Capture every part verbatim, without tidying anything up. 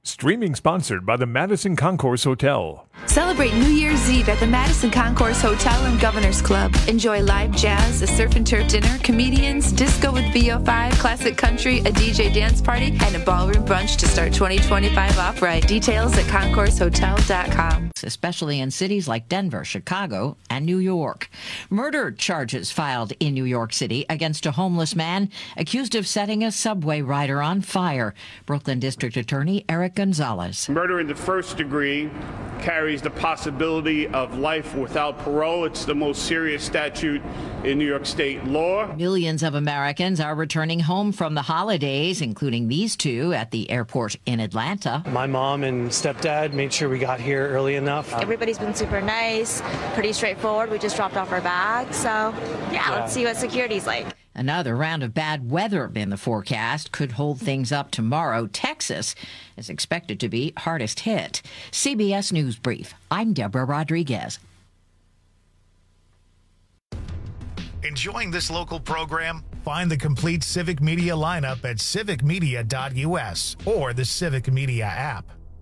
Streaming sponsored by the Madison Concourse Hotel. Celebrate New Year's Eve at the Madison Concourse Hotel and Governor's Club. Enjoy live jazz, a surf and turf dinner, comedians, disco with V O five, classic country, a D J dance party, and a ballroom brunch to start twenty twenty-five off right. Details at concourse hotel dot com. Especially in cities like Denver, Chicago, and New York. Murder charges filed in New York City against a homeless man accused of setting a subway rider on fire. Brooklyn District Attorney Eric Gonzalez. Murder in the first degree carries the possibility of life without parole. It's the most serious statute in New York State law. Millions of Americans are returning home from the holidays, including these two at the airport in Atlanta. My mom and stepdad made sure we got here early enough. Everybody's been super nice, pretty straightforward. We just dropped off our bags, so yeah, yeah. Let's see what security's like. Another round of bad weather in the forecast could hold things up tomorrow. Texas is expected to be hardest hit. C B S News Brief. I'm Deborah Rodriguez. Enjoying this local program? Find the complete Civic Media lineup at civic media dot U S or the Civic Media app.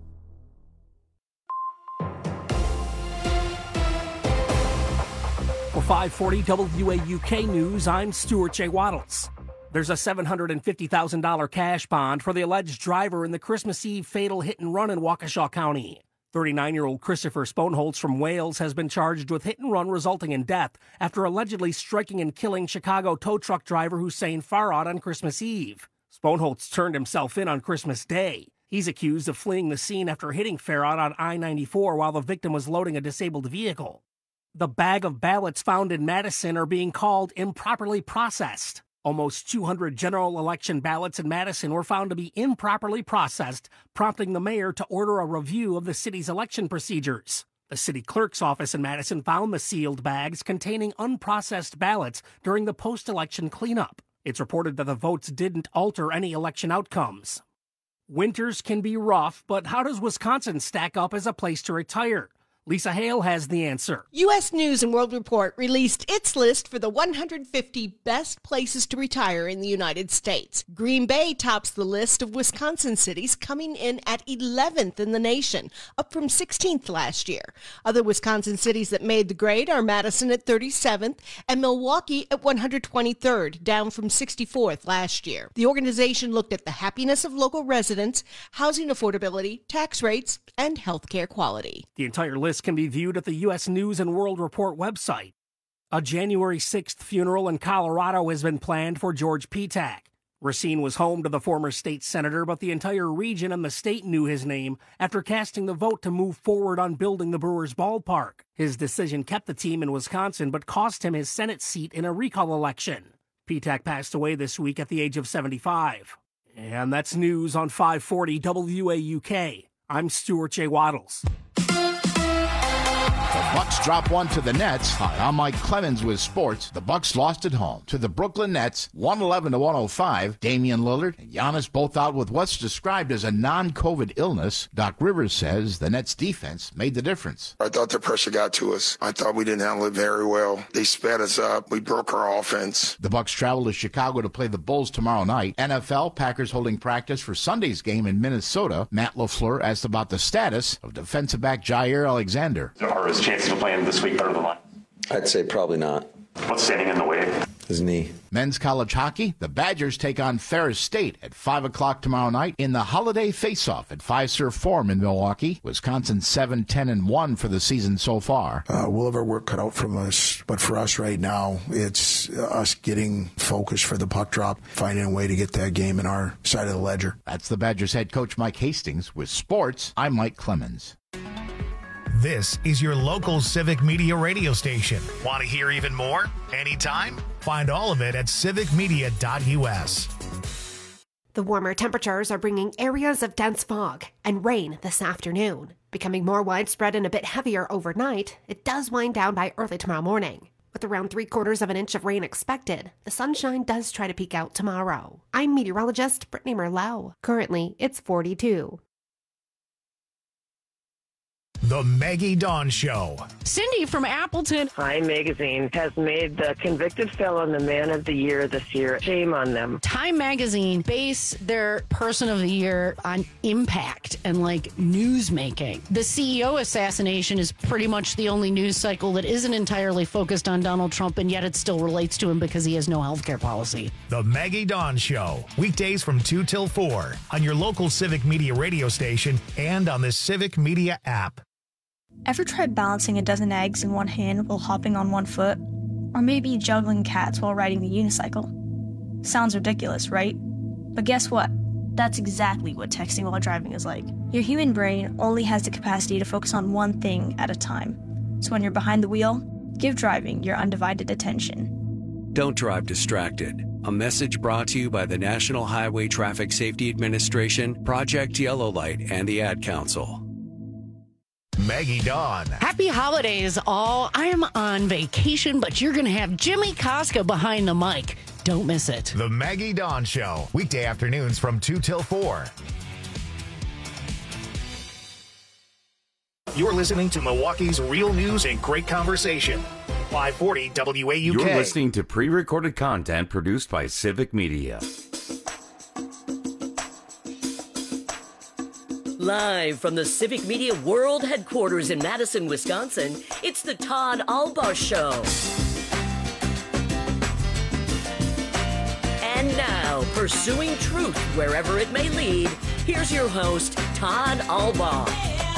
For five forty W A U K News, I'm Stuart J. Waddles. There's a seven hundred fifty thousand dollars cash bond for the alleged driver in the Christmas Eve fatal hit-and-run in Waukesha County. thirty-nine-year-old Christopher Sponeholtz from Wales has been charged with hit-and-run resulting in death after allegedly striking and killing Chicago tow truck driver Hussein Farad on Christmas Eve. Sponeholtz turned himself in on Christmas Day. He's accused of fleeing the scene after hitting Farad on I ninety-four while the victim was loading a disabled vehicle. The bag of ballots found in Madison are being called improperly processed. Almost two hundred general election ballots in Madison were found to be improperly processed, prompting the mayor to order a review of the city's election procedures. The city clerk's office in Madison found the sealed bags containing unprocessed ballots during the post-election cleanup. It's reported that the votes didn't alter any election outcomes. Winters can be rough, but how does Wisconsin stack up as a place to retire? Lisa Hale has the answer. U S News and World Report released its list for the one hundred fifty best places to retire in the United States. Green Bay tops the list of Wisconsin cities, coming in at eleventh in the nation, up from sixteenth last year. Other Wisconsin cities that made the grade are Madison at thirty-seventh and Milwaukee at one hundred twenty-third, down from sixty-fourth last year. The organization looked at the happiness of local residents, housing affordability, tax rates, and healthcare quality. The entire list can be viewed at the U S News and World Report website. A January sixth funeral in Colorado has been planned for George Petak. Racine was home to the former state senator, but the entire region and the state knew his name after casting the vote to move forward on building the Brewers ballpark. His decision kept the team in Wisconsin, but cost him his Senate seat in a recall election. Petak passed away this week at the age of seventy-five. And that's news on five forty W A U K. I'm Stuart J. Waddles. The Bucks drop one to the Nets. Hi, I'm Mike Clemens with sports. The Bucks lost at home to the Brooklyn Nets, one eleven to one oh five. Damian Lillard and Giannis both out with what's described as a non-COVID illness. Doc Rivers says the Nets defense made the difference. I thought the pressure got to us. I thought we didn't handle it very well. They sped us up. We broke our offense. The Bucks travel to Chicago to play the Bulls tomorrow night. N F L, Packers holding practice for Sunday's game in Minnesota. Matt LaFleur asked about the status of defensive back Jair Alexander. Are his chances of playing this week better than last? I'd say probably not. What's standing in the way? His knee. Men's college hockey, the Badgers take on Ferris State at five o'clock tomorrow night in the holiday face-off at Fiserv Forum in Milwaukee. Wisconsin seven ten and one for the season so far. Uh, we'll have our work cut out from us, but for us right now, it's us getting focused for the puck drop, finding a way to get that game in our side of the ledger. That's the Badgers head coach Mike Hastings. With sports, I'm Mike Clemens. This is your local Civic Media radio station. Want to hear even more? Anytime? Find all of it at civic media dot U S. The warmer temperatures are bringing areas of dense fog and rain this afternoon. Becoming more widespread and a bit heavier overnight, it does wind down by early tomorrow morning. With around three quarters of an inch of rain expected, the sunshine does try to peek out tomorrow. I'm meteorologist Brittany Merlot. Currently, it's forty-two. The Maggie Dawn Show. Cindy from Appleton. Time Magazine has made the convicted felon the man of the year this year. Shame on them. Time Magazine base their person of the year on impact and like news making. The C E O assassination is pretty much the only news cycle that isn't entirely focused on Donald Trump, and yet it still relates to him because he has no health care policy. The Maggie Dawn Show. Weekdays from two till four on your local Civic Media radio station and on the Civic Media app. Ever tried balancing a dozen eggs in one hand while hopping on one foot? Or maybe juggling cats while riding the unicycle? Sounds ridiculous, right? But guess what? That's exactly what texting while driving is like. Your human brain only has the capacity to focus on one thing at a time. So when you're behind the wheel, give driving your undivided attention. Don't drive distracted. A message brought to you by the National Highway Traffic Safety Administration, Project Yellow Light, and the Ad Council. Maggie Dawn. Happy holidays, all. I am on vacation, but you're going to have Jimmy Koska behind the mic. Don't miss it. The Maggie Dawn Show. Weekday afternoons from two till four. You're listening to Milwaukee's real news and great conversation. five forty W A U K. You're listening to pre-recorded content produced by Civic Media. Live from the Civic Media World Headquarters in Madison, Wisconsin, it's the Todd Albaugh Show. And now, pursuing truth wherever it may lead, here's your host, Todd Albaugh.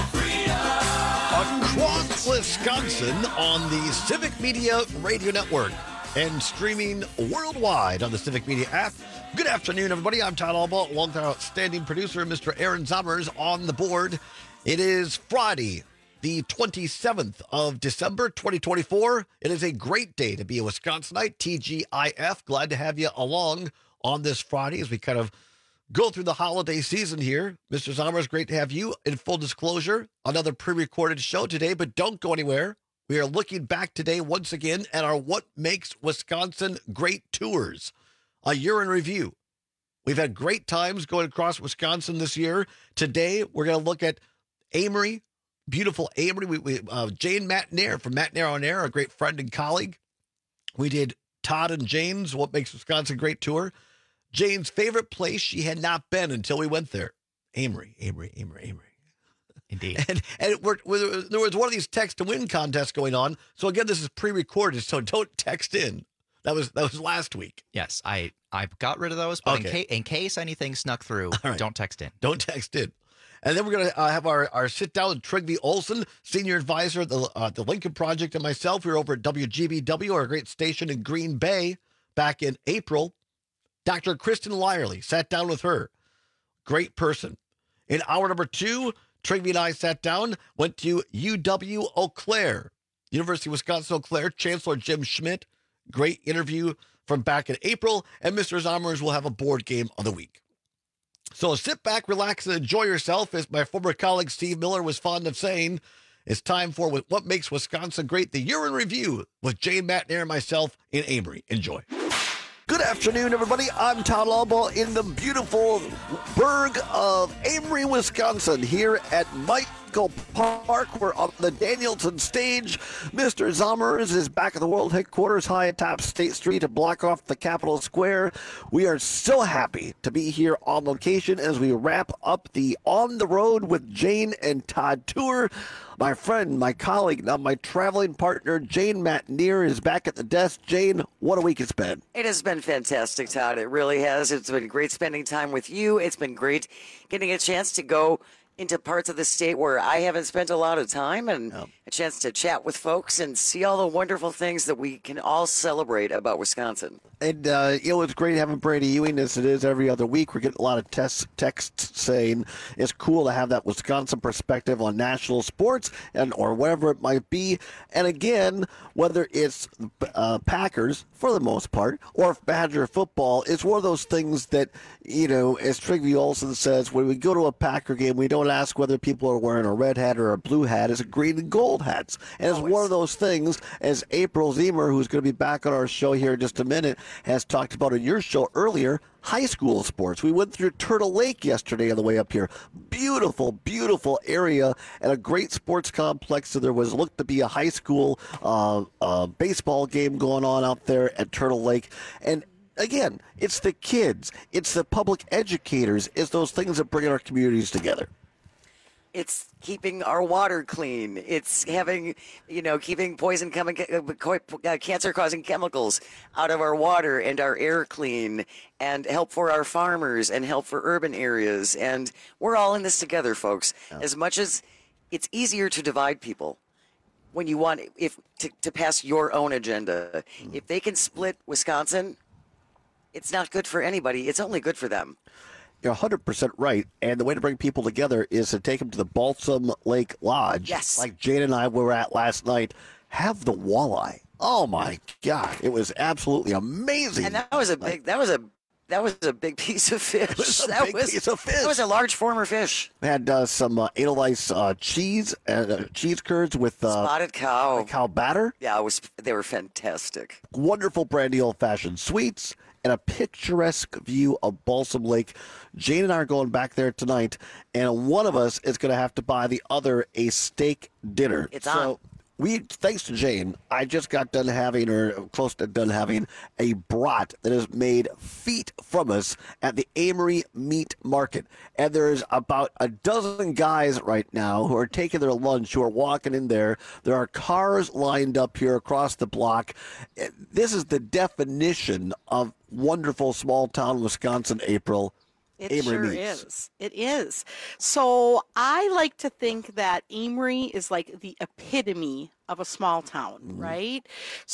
Across Wisconsin on the Civic Media Radio Network and streaming worldwide on the Civic Media app. Good afternoon, everybody. I'm Todd Albaugh, along with our outstanding producer, Mister Aaron Zommers, on the board. It is Friday, the twenty-seventh of December, twenty twenty-four. It is a great day to be a Wisconsinite, T G I F. Glad to have you along on this Friday as we kind of go through the holiday season here. Mister Zommers, great to have you. In full disclosure, another pre-recorded show today, but don't go anywhere. We are looking back today once again at our What Makes Wisconsin Great tours. A year in review. We've had great times going across Wisconsin this year. Today, we're going to look at Amory, beautiful Amory. We, we, uh, Jane Matnair from Matnair on Air, a great friend and colleague. We did Todd and Jane's What Makes Wisconsin Great tour. Jane's favorite place she had not been until we went there. Amory, Amory, Amory, Amory. Indeed. And, and we're, we're, there was one of these text to win contests going on. So again, this is pre-recorded, so don't text in. That was that was last week. Yes, I I got rid of those, but Okay. in, ca- in case anything snuck through, right. don't text in. Don't text in. And then we're going to uh, have our, our sit-down with Trygve Olsen, senior advisor at the, uh, the Lincoln Project, and myself. We were over at W G B W, our great station in Green Bay, back in April. Doctor Kristen Lyerly, sat down with her. Great person. In hour number two, Trygve and I sat down, went to U W Eau Claire, University of Wisconsin Eau Claire, Chancellor Jim Schmidt. Great interview from back in April, and Mister Zommers will have a board game of the week. So sit back, relax, and enjoy yourself. As my former colleague Steve Miller was fond of saying, it's time for What Makes Wisconsin Great, the year in review with Jane Matnair and myself in Amory. Enjoy. Good afternoon, everybody. I'm Todd Albaugh in the beautiful burg of Amory, Wisconsin, here at Michael Park. We're on the Danielson stage. Mister Zommers is back at the world headquarters high atop State Street to block off the Capitol Square. We are so happy to be here on location as we wrap up the On the Road with Jane and Todd tour. My friend, my colleague, now my traveling partner, Jane Matnair, is back at the desk. Jane, what a week it's been. It has been fantastic, Todd. It really has. It's been great spending time with you. It's been great getting a chance to go into parts of the state where I haven't spent a lot of time, and Oh. a chance to chat with folks and see all the wonderful things that we can all celebrate about Wisconsin. And, uh, you know, it's great having Brady Ewing as it is every other week. We're getting a lot of text, texts saying it's cool to have that Wisconsin perspective on national sports and or whatever it might be. And again, whether it's uh, Packers, for the most part, or Badger football, it's one of those things that, you know, as Trygve Olsen says, when we go to a Packer game, we don't would ask whether people are wearing a red hat or a blue hat. It's green and gold hats. And it's one of those things, as April Zemer, who's going to be back on our show here in just a minute, has talked about in your show earlier, high school sports. We went through Turtle Lake yesterday on the way up here. Beautiful, beautiful area and a great sports complex. So there was looked to be a high school uh, uh, baseball game going on out there at Turtle Lake. And again, it's the kids, it's the public educators, it's those things that bring our communities together. It's keeping our water clean. It's having, you know, keeping poison coming, uh, cancer-causing chemicals out of our water and our air clean, and help for our farmers and help for urban areas. And we're all in this together, folks. Yeah. As much as it's easier to divide people when you want if to, to pass your own agenda, mm. if they can split Wisconsin, it's not good for anybody. It's only good for them. You're one hundred percent right. And the way to bring people together is to take them to the Balsam Lake Lodge. Yes. Like Jane and I were at last night. Have the walleye. Oh, my God. It was absolutely amazing. And that was a big, that was a, that was a big piece of fish. It was a that big was, piece of fish. That was a large former fish. We had uh, some uh, Edelweiss uh, cheese, uh, cheese curds with uh, spotted cow. cow batter. Yeah, it was. They were fantastic. Wonderful brandy old-fashioned sweets. And a picturesque view of Balsam Lake. Jane and I are going back there tonight, and one of us is going to have to buy the other a steak dinner. It's so on. We, thanks to Jane, I just got done having, or close to done having, a brat that is made feet from us at the Amory Meat Market. And there's about a dozen guys right now who are taking their lunch, who are walking in there. There are cars lined up here across the block. This is the definition of wonderful small-town Wisconsin, April. It Amory sure Meats. is. It is. So I like to think that Amory is like the epitome of a small town, Mm-hmm. right?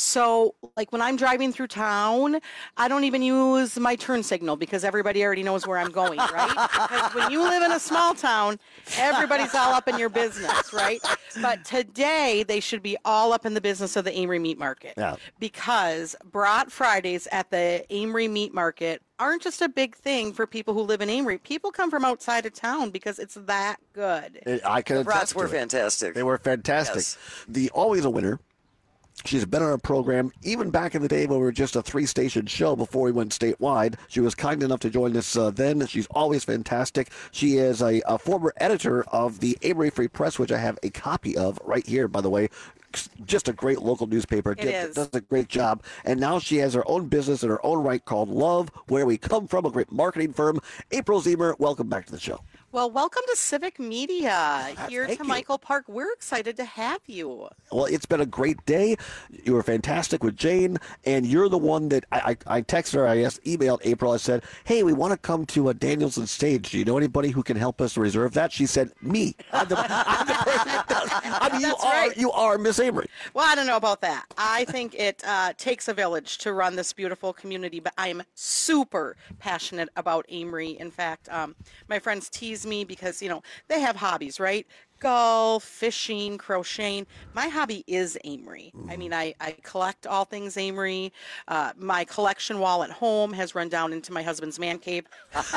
So like when I'm driving through town, I don't even use my turn signal because everybody already knows where I'm going, right? Because when you live in a small town, everybody's all up in your business, right? But today they should be all up in the business of the Amory Meat Market. Yeah. Because Brat Fridays at the Amory Meat Market aren't just a big thing for people who live in Amory. People come from outside of town because it's that good. I can The attest brats to were it. fantastic. They were fantastic. Yes. The Always a Winner. She's been on our program even back in the day when we were just a three-station show before we went statewide. She was kind enough to join us uh, then. She's always fantastic. She is a, a former editor of the Amory Free Press, which I have a copy of right here, by the way. Just a great local newspaper. It Did- is. Does a great job. And now she has her own business in her own right called Love, Where We Come From, a great marketing firm. April Zemer, welcome back to the show. Well, welcome to Civic Media here thank to you. Michael Park. We're excited to have you. Well, it's been a great day. You were fantastic with Jane, and you're the one that I, I, I texted her, I asked, emailed April. I said, hey, we want to come to a Danielson stage. Do you know anybody who can help us reserve that? She said, me. I'm the, I'm the person that does. I mean, you That's are, right. you are Miss Amory. Well, I don't know about that. I think it uh, takes a village to run this beautiful community, but I am super passionate about Amory. In fact, um, my friends tease me because, you know, they have hobbies, right? Golf, fishing, crocheting. My hobby is Amory. I mean, I, I collect all things Amory. Uh, my collection wall at home has run down into my husband's man cave.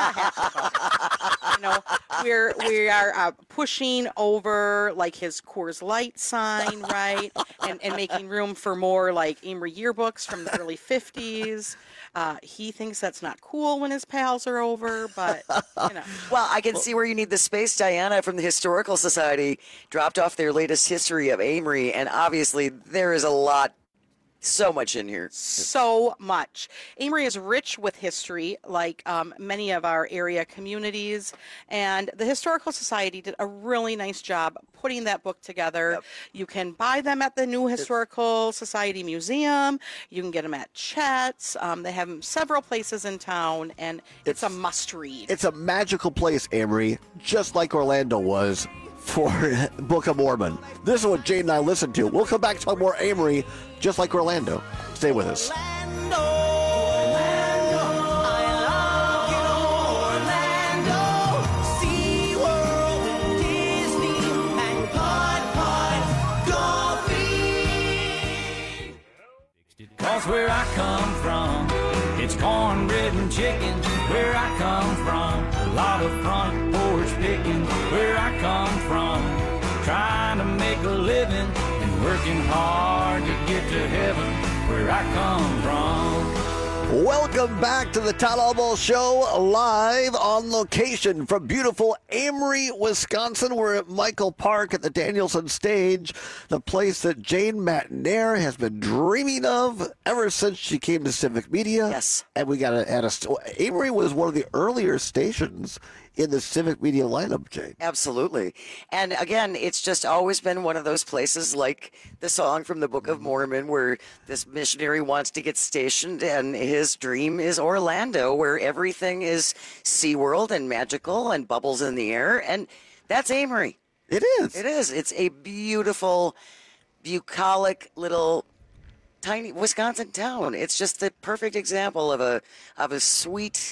You know, we're we are uh, pushing over like his Coors Light sign, right, and and making room for more like Amory yearbooks from the early fifties. Uh, he thinks that's not cool when his pals are over, but you know. Well, I can see where you need the space. Diana from the Historical Society dropped off their latest history of Amory, and obviously there is a lot, so much in here. So much. Amory is rich with history, like um, many of our area communities, and the Historical Society did a really nice job putting that book together. Yep. You can buy them at the New Historical Society Museum. You can get them at Chet's. Um, they have them several places in town, and it's, it's a must-read. It's a magical place, Amory, just like Orlando was for Book of Mormon. This is what Jane and I listened to. We'll come back to talk more Amory, just like Orlando. Stay with us. Cause where I come from, it's cornbread and chicken. Where I come from, a lot of front porch picking. Where I working hard to get to heaven where I come from. Welcome back to the Todd Albo Show, live on location from beautiful Amory, Wisconsin. We're at Michael Park at the Danielson Stage, the place that Jane Matnair has been dreaming of ever since she came to Civic Media. Yes. And we got to add a... Amory was one of the earlier stations in the Civic Media lineup, Jane. Absolutely. And again, it's just always been one of those places like the song from the Book of Mormon where this missionary wants to get stationed and his dream is Orlando, where everything is SeaWorld and magical and bubbles in the air. And that's Amory. It is. It is. It's a beautiful, bucolic little tiny Wisconsin town. It's just the perfect example of a of a sweet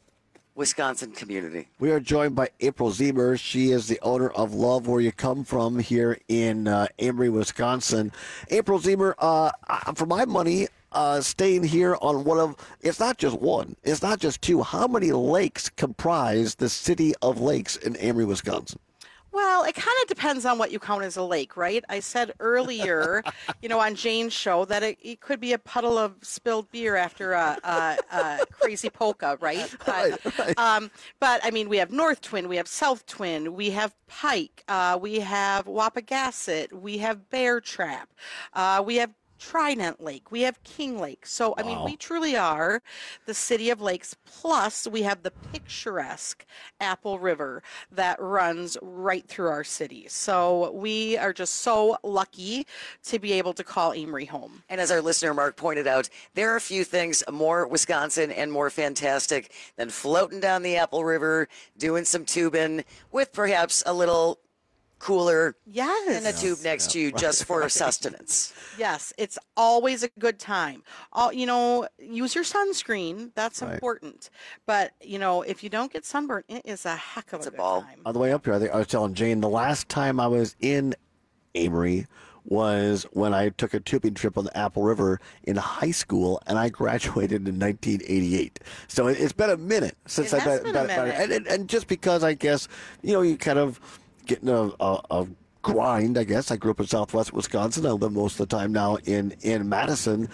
Wisconsin community. We are joined by April Ziemer. She is the owner of Love Where You Come From here in uh, Amory, Wisconsin. April Ziemer, uh, for my money, uh, staying here on one of, it's not just one, it's not just two. How many lakes comprise the city of lakes in Amory, Wisconsin? Well, it kind of depends on what you count as a lake, right? I said earlier, you know, on Jane's show that it, it could be a puddle of spilled beer after a, a, a crazy polka, right? But, right, right. Um, but, I mean, we have North Twin, we have South Twin, we have Pike, uh, we have Wapagasset, we have Bear Trap, uh, we have Trident Lake, we have King Lake. So, I mean, Wow. we truly are the city of lakes. Plus, we have the picturesque Apple River that runs right through our city. So, we are just so lucky to be able to call Amory home. And as our listener Mark pointed out, there are a few things more Wisconsin and more fantastic than floating down the Apple River, doing some tubing with perhaps a little cooler Yes. and a tube next to you just for sustenance. Yes, it's always a good time. All, you know, use your sunscreen. That's Right. important. But, you know, if you don't get sunburned, it is a heck of a, It's a good ball. time. On the way up here, I, think I was telling Jane, the last time I was in Amory was when I took a tubing trip on the Apple River in high school, and I graduated in nineteen eighty-eight. So it, it's been a minute since It I've has been, been a been- minute. and, and, and just because I guess, you know, you kind of getting a, a, a grind, I guess. I grew up in Southwest Wisconsin. I live most of the time now in, in Madison.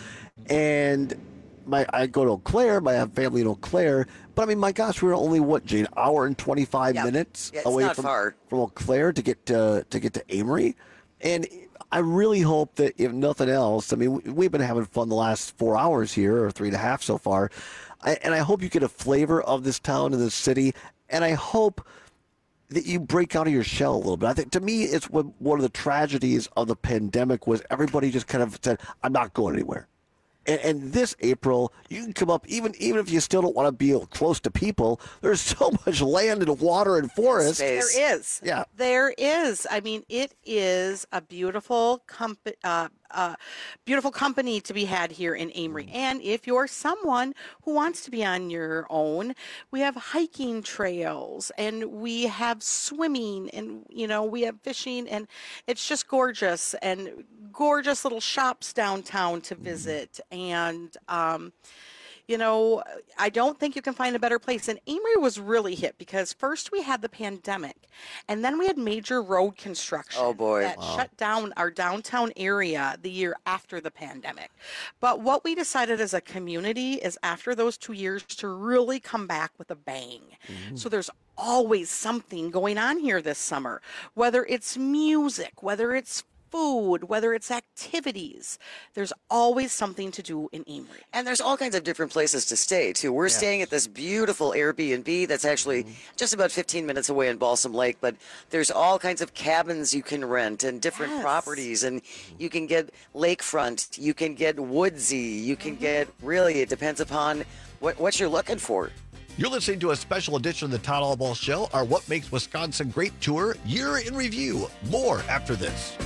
And my I go to Eau Claire. I have family in Eau Claire. But, I mean, my gosh, we were only, what, Jane, hour and twenty-five Yep. minutes Yeah, it's away not from, far. from Eau Claire to get to, to get to Amory. And I really hope that, if nothing else, I mean, we- we've been having fun the last four hours here, or three and a half so far. I, and I hope you get a flavor of this town and this city. And I hope that you break out of your shell a little bit. I think, to me, it's what, one of the tragedies of the pandemic was everybody just kind of said, I'm not going anywhere. And, and this April, you can come up, even even if you still don't want to be close to people, there's so much land and water and forest. Space. There is. Yeah. There is. I mean, it is a beautiful comp- uh, uh, beautiful company to be had here in Amory. And if you're someone who wants to be on your own, we have hiking trails and we have swimming and, you know, we have fishing, and it's just gorgeous, and gorgeous little shops downtown to visit. And, um, you know, I don't think you can find a better place. And Amory was really hit because first we had the pandemic, and then we had major road construction. Oh, boy. That Wow. shut down our downtown area the year after the pandemic. But what we decided as a community is after those two years to really come back with a bang. So there's always something going on here this summer, whether it's music, whether it's food, whether it's activities. There's always something to do in Amory. And there's all kinds of different places to stay, too. We're Yes. staying at this beautiful Airbnb that's actually just about fifteen minutes away in Balsam Lake, but there's all kinds of cabins you can rent and different Yes. properties, and you can get lakefront, you can get woodsy, you can get, really, it depends upon what, what you're looking for. You're listening to a special edition of the Todd Allball Show, our What Makes Wisconsin Great Tour, Year in Review. More after this.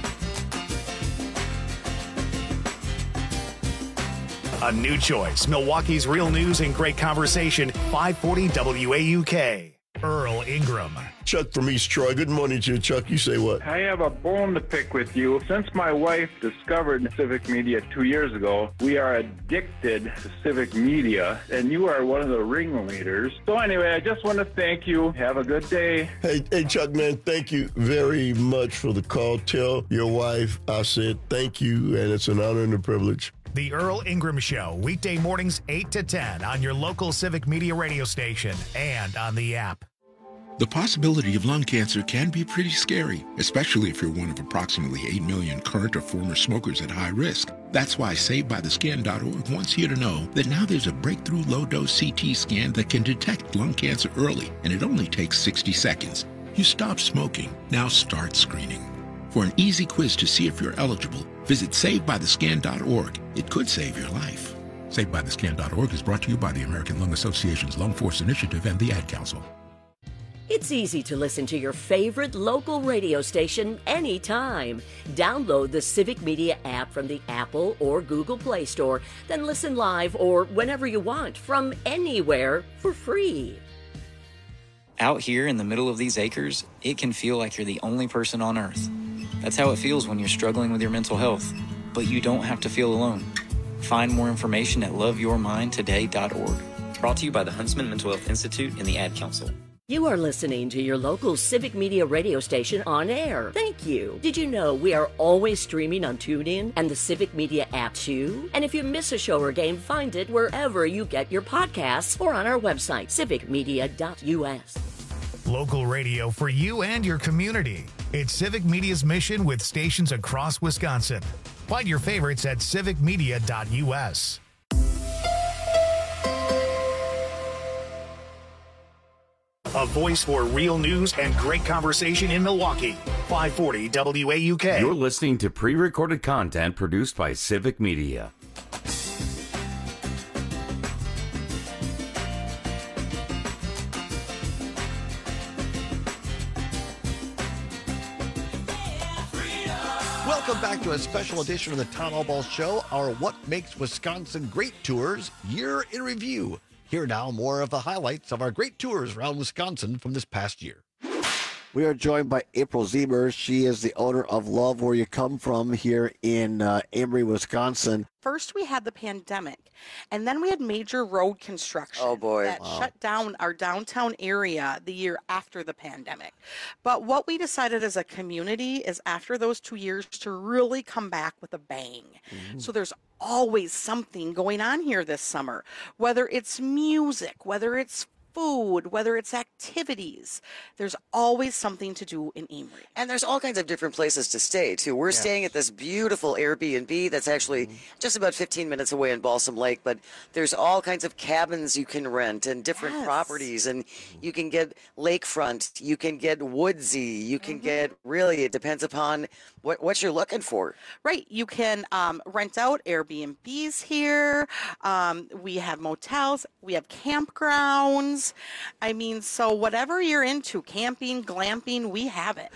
A new choice. Milwaukee's real news and great conversation. five forty W A U K. Earl Ingram. Chuck from East Troy. Good morning to you, Chuck. You say what? I have a bone to pick with you. Since my wife discovered Civic Media two years ago, we are addicted to Civic Media, and you are one of the ringleaders. So anyway, I just want to thank you. Have a good day. Hey, hey, Chuck, man, thank you very much for the call. Tell your wife I said thank you, and it's an honor and a privilege. The Earl Ingram Show, weekday mornings eight to ten on your local Civic Media radio station and on the app. The possibility of lung cancer can be pretty scary, especially if you're one of approximately eight million current or former smokers at high risk. That's why Saved By The Scan dot org wants you to know that now there's a breakthrough low-dose C T scan that can detect lung cancer early, and it only takes sixty seconds. You stop smoking, now start screening. For an easy quiz to see if you're eligible, visit Saved By The Scan dot org. It could save your life. Saved By The Scan dot org is brought to you by the American Lung Association's Lung Force Initiative and the Ad Council. It's easy to listen to your favorite local radio station anytime. Download the Civic Media app from the Apple or Google Play Store, then listen live or whenever you want from anywhere for free. Out here in the middle of these acres, it can feel like you're the only person on Earth. That's how it feels when you're struggling with your mental health. But you don't have to feel alone. Find more information at love your mind today dot org. Brought to you by the Huntsman Mental Health Institute and the Ad Council. You are listening to your local Civic Media radio station on air. Thank you. Did you know we are always streaming on TuneIn and the Civic Media app too? And if you miss a show or game, find it wherever you get your podcasts or on our website, civic media dot u s. Local radio for you and your community. It's Civic Media's mission with stations across Wisconsin. Find your favorites at civic media dot u s. A voice for real news and great conversation in Milwaukee. five forty W A U K. You're listening to pre-recorded content produced by Civic Media. Welcome back to a special edition of the Town Hall Ball Show, our What Makes Wisconsin Great Tours Year in Review. Here now, more of the highlights of our great tours around Wisconsin from this past year. We are joined by April Zieber. She is the owner of Love Where You Come From here in uh, Amory, Wisconsin. First, we had the pandemic, and then we had major road construction. Oh, boy. That Wow. shut down our downtown area the year after the pandemic. But what we decided as a community is after those two years to really come back with a bang. Mm-hmm. So there's always something going on here this summer, whether it's music, whether it's food, whether it's activities. There's always something to do in Amory. And there's all kinds of different places to stay, too. We're Yeah. staying at this beautiful Airbnb that's actually just about fifteen minutes away in Balsam Lake, but there's all kinds of cabins you can rent and different Yes. properties, and you can get lakefront, you can get woodsy, you can get, really, it depends upon what, what you're looking for. Right. You can um, rent out Airbnbs here. Um, we have motels. We have campgrounds. I mean, so whatever you're into, camping, glamping, we have it.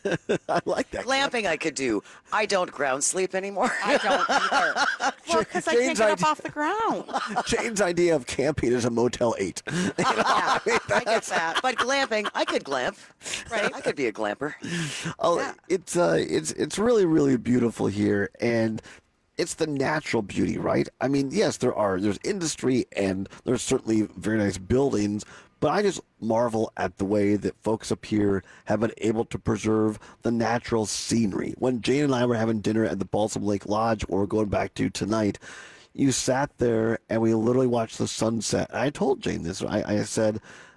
I like that. Glamping I could do. I don't ground sleep anymore. I don't either. Well, because I can't Jane's get up idea- off the ground. Jane's idea of camping is a Motel eight. You know, Yeah, I mean, I get that. But glamping, I could glamp. Right. I could be a glamper. Oh, it's uh, it's it's really really beautiful here, and it's the natural beauty, right? I mean, yes, there are there's industry and there's certainly very nice buildings, but I just marvel at the way that folks up here have been able to preserve the natural scenery. When Jane and I were having dinner at the Balsam Lake Lodge, or we're going back to tonight, you sat there and we literally watched the sunset. And I told Jane this. I, I said,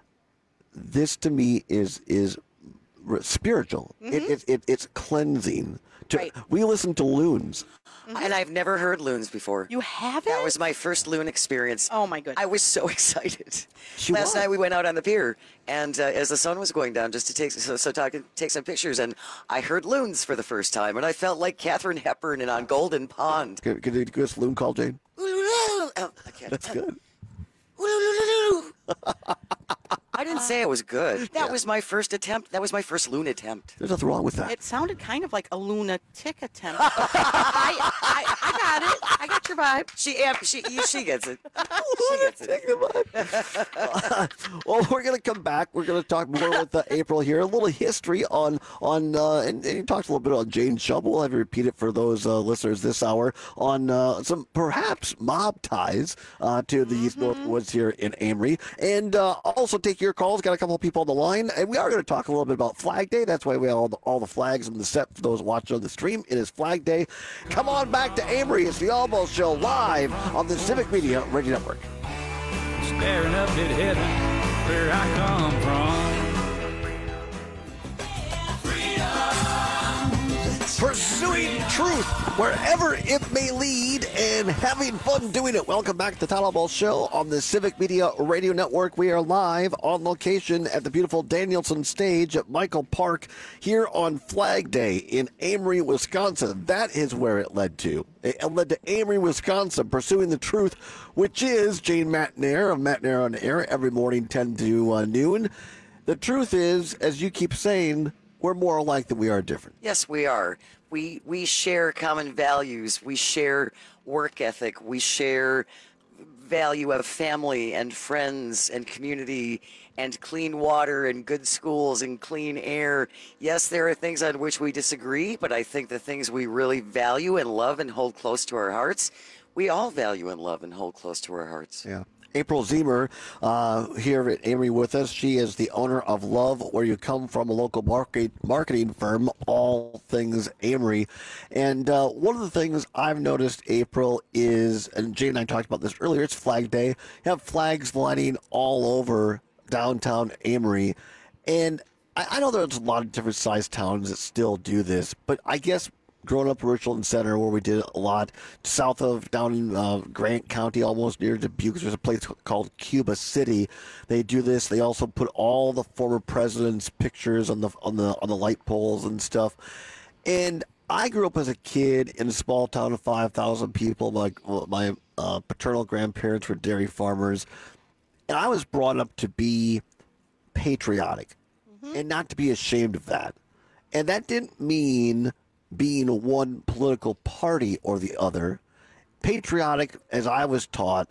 "This to me is is r- spiritual. It, Mhm. it, it it's cleansing." To, Right. We listen to loons. And I've never heard loons before. You haven't? That was my first loon experience. Oh, my goodness. I was so excited. She Last was. night we went out on the pier, and uh, as the sun was going down, just to take so, so talk, take some pictures, and I heard loons for the first time, and I felt like Katharine Hepburn in On Golden Pond. Could, could you give us a loon call, Jane? Oh, I can't. That's good. I didn't say it was good. That was my first attempt. That was my first loon attempt. There's nothing wrong with that. It sounded kind of like a lunatic attempt. I, I, I got it. I got your vibe. She, yeah, she, she gets it. She gets it. Well, we're going to come back. We're going to talk more with uh, April here. A little history on, on uh, and, and you talked a little bit on Jane Chubb. We'll have you repeat it for those uh, listeners this hour on uh, some perhaps mob ties uh, to the East North Woods here in Amory. And uh, also take your calls. Got a couple of people on the line. And we are going to talk a little bit about Flag Day. That's why we have all the, all the flags in the set for those watching on the stream. It is Flag Day. Come on back to Amory. It's the Almost Show live on the Civic Media Radio Network. Staring up at heaven where I come from. Pursuing truth wherever it may lead and having fun doing it. Welcome back to the Tyler Ball Show on the Civic Media Radio Network. We are live on location at the beautiful Danielson Stage at Michael Park here on Flag Day in Amory, Wisconsin. That is where it led to. It led to Amory, Wisconsin, pursuing the truth, which is Jane Matnair of Matnair on Air every morning, ten to uh, noon. The truth is, as you keep saying, we're more alike than we are different. Yes, we are. We we share common values. We share work ethic. We share value of family and friends and community and clean water and good schools and clean air. Yes, there are things on which we disagree, but I think the things we really value and love and hold close to our hearts, we all value and love and hold close to our hearts. Yeah. April Ziemer uh, here at Amory with us. She is the owner of Love Where You Come From, a local market, marketing firm, all things Amory. And uh, one of the things I've noticed, April, is, and Jane and I talked about this earlier, it's Flag Day. You have flags lining all over downtown Amory. And I, I know there's a lot of different sized towns that still do this, but I guess growing up in Richland Center, where we did a lot, south of down in uh, Grant County, almost near Dubuque, there's a place called Cuba City. They do this. They also put all the former presidents' pictures on the on the on the light poles and stuff. And I grew up as a kid in a small town of five thousand people. My my uh, paternal grandparents were dairy farmers, and I was brought up to be patriotic mm-hmm. and not to be ashamed of that. And that didn't mean being one political party or the other. Patriotic, as I was taught,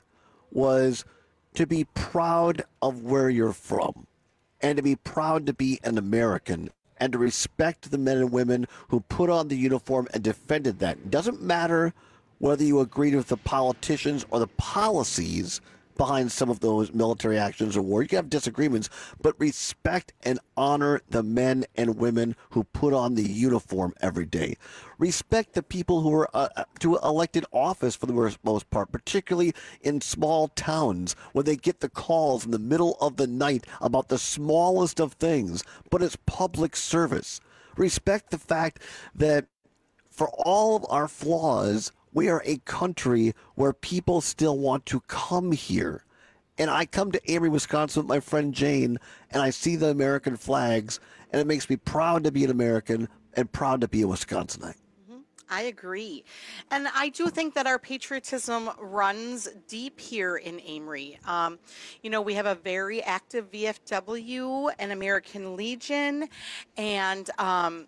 was to be proud of where you're from and to be proud to be an American and to respect the men and women who put on the uniform and defended that. It doesn't matter whether you agreed with the politicians or the policies behind some of those military actions or war. You can have disagreements, but respect and honor the men and women who put on the uniform every day. Respect the people who are uh, to elected office for the most part, particularly in small towns when they get the calls in the middle of the night about the smallest of things, but it's public service. Respect the fact that for all of our flaws, we are a country where people still want to come here. And I come to Amory, Wisconsin with my friend Jane, and I see the American flags, and it makes me proud to be an American and proud to be a Wisconsinite. I agree. And I do think that our patriotism runs deep here in Amory. Um, you know, we have a very active V F W and American Legion, and um,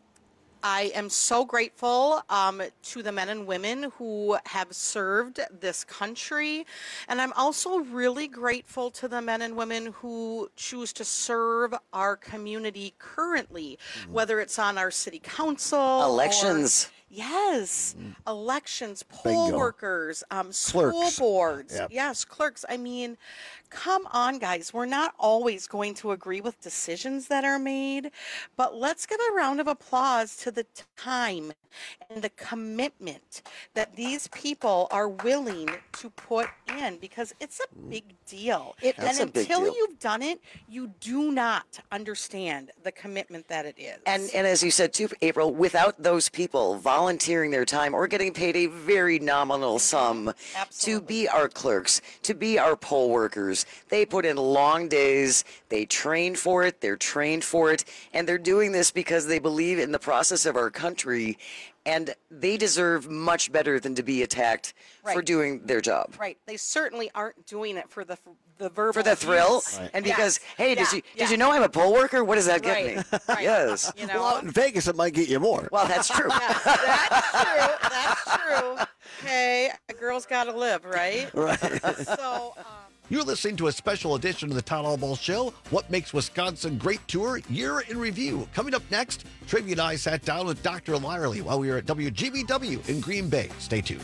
I am so grateful um, to the men and women who have served this country. And I'm also really grateful to the men and women who choose to serve our community currently, mm-hmm. whether it's on our city council. Elections. Or, yes, elections, poll Bingo. workers, um, school Clerks. boards. Yep. Yes, clerks. I mean, come on, guys. We're not always going to agree with decisions that are made, but let's give a round of applause to the time and the commitment that these people are willing to put in, because it's a big deal. It, That's and a big until deal. you've done it, you do not understand the commitment that it is. And and as you said too, April, without those people volunteering their time or getting paid a very nominal sum Absolutely. to be our clerks, to be our poll workers, they put in long days, they train for it, they're trained for it, and they're doing this because they believe in the process of our country. and they deserve much better than to be attacked for Right. doing their job. Right. They certainly aren't doing it for the the verbal For the thrill, abuse. and Yeah. because, hey, did Yeah. you Yeah. did you know I'm a poll worker? What does that get Right. me? Right. Yes. You know? Well, out in Vegas, it might get you more. Well, that's true. That's true. That's true. Hey, a girl's got to live, right? Right. So, um, You're listening to a special edition of the Town Hall Ball Show, What Makes Wisconsin Great Tour, Year in Review. Coming up next, Trivia and I sat down with Doctor Lyerly while we were at W G B W in Green Bay. Stay tuned.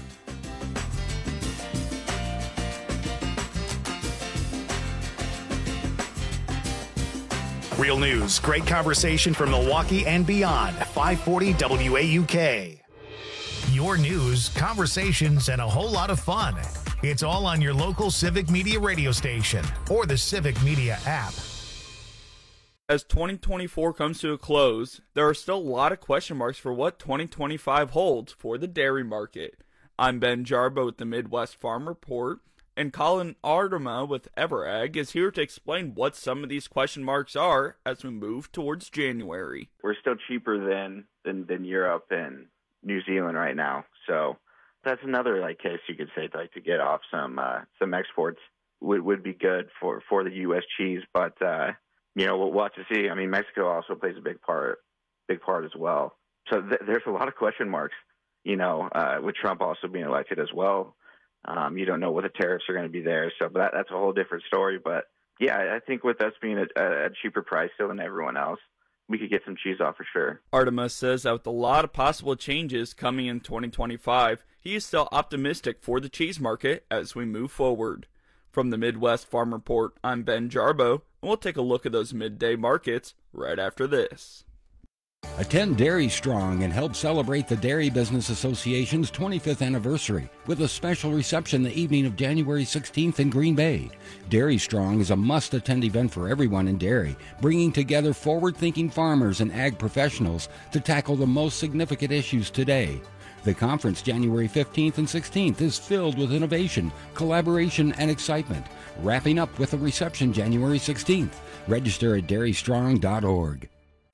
Real news, great conversation from Milwaukee and beyond. five forty W A U K. Your news, conversations, and a whole lot of fun. It's all on your local Civic Media radio station or the Civic Media app. As twenty twenty-four comes to a close, there are still a lot of question marks for what twenty twenty-five holds for the dairy market. I'm Ben Jarbo with the Midwest Farm Report, and Colin Ardema with Everag is here to explain what some of these question marks are as we move towards January. We're still cheaper than, than, than Europe and New Zealand right now, so that's another like case you could say like to get off some uh, some exports would would be good for, for the U S cheese, but uh, you know we'll, we'll have to see. I mean, Mexico also plays a big part big part as well. So th- there's a lot of question marks. You know, uh, with Trump also being elected as well. Um, you don't know what the tariffs are going to be there, so that, that's a whole different story. But yeah, I think with us being a, a cheaper price still than everyone else, we could get some cheese off for sure. Artemis says that with a lot of possible changes coming in twenty twenty-five, he is still optimistic for the cheese market as we move forward. From the Midwest Farm Report, I'm Ben Jarbo, and we'll take a look at those midday markets right after this. Attend Dairy Strong and help celebrate the Dairy Business Association's twenty-fifth anniversary with a special reception the evening of January sixteenth in Green Bay. Dairy Strong is a must-attend event for everyone in dairy, bringing together forward-thinking farmers and ag professionals to tackle the most significant issues today. The conference January fifteenth and sixteenth is filled with innovation, collaboration, and excitement, wrapping up with a reception January sixteenth. Register at dairy strong dot org.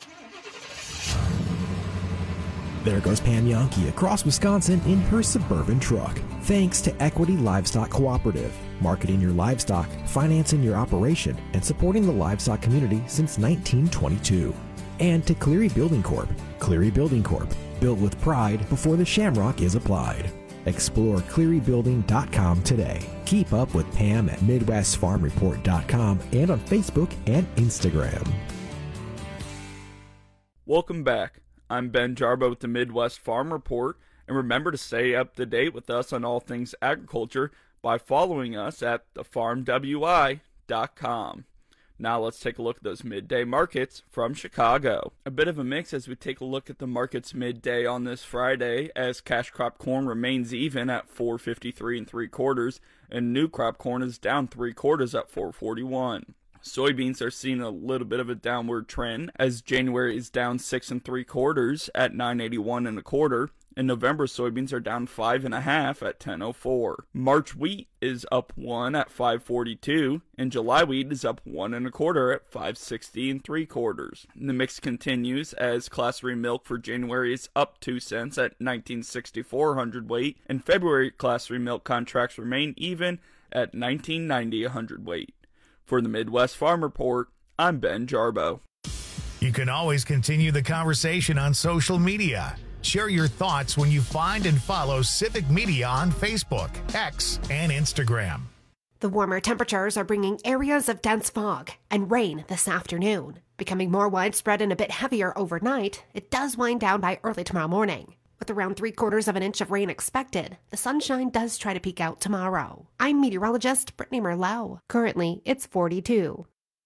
There goes Pam Yonke across Wisconsin in her Suburban truck. Thanks to Equity Livestock Cooperative, marketing your livestock, financing your operation, and supporting the livestock community since nineteen twenty-two. And to Cleary Building Corp. Cleary Building Corp. Built with pride before the shamrock is applied. Explore cleary building dot com today. Keep up with Pam at midwest farm report dot com and on Facebook and Instagram. Welcome back. I'm Ben Jarbo with the Midwest Farm Report, and remember to stay up to date with us on all things agriculture by following us at the farm w i dot com. Now let's take a look at those midday markets from Chicago. A bit of a mix as we take a look at the markets midday on this Friday, as cash crop corn remains even at four fifty-three and three quarters, and new crop corn is down three quarters at four forty-one. Soybeans are seeing a little bit of a downward trend, as January is down six and three quarters at nine eighty-one and a quarter, and November soybeans are down five and a half at ten oh four. March wheat is up one at five forty-two, and July wheat is up one and a quarter at five sixty and three quarters. The mix continues as Class three milk for January is up two cents at nineteen sixty-four hundredweight, and February Class three milk contracts remain even at nineteen ninety a hundredweight. For the Midwest Farm Report, I'm Ben Jarbo. You can always continue the conversation on social media. Share your thoughts when you find and follow Civic Media on Facebook, X, and Instagram. The warmer temperatures are bringing areas of dense fog and rain this afternoon. Becoming more widespread and a bit heavier overnight, it does wind down by early tomorrow morning. With around three quarters of an inch of rain expected, the sunshine does try to peek out tomorrow. I'm meteorologist Brittany Merlot. Currently, it's forty-two.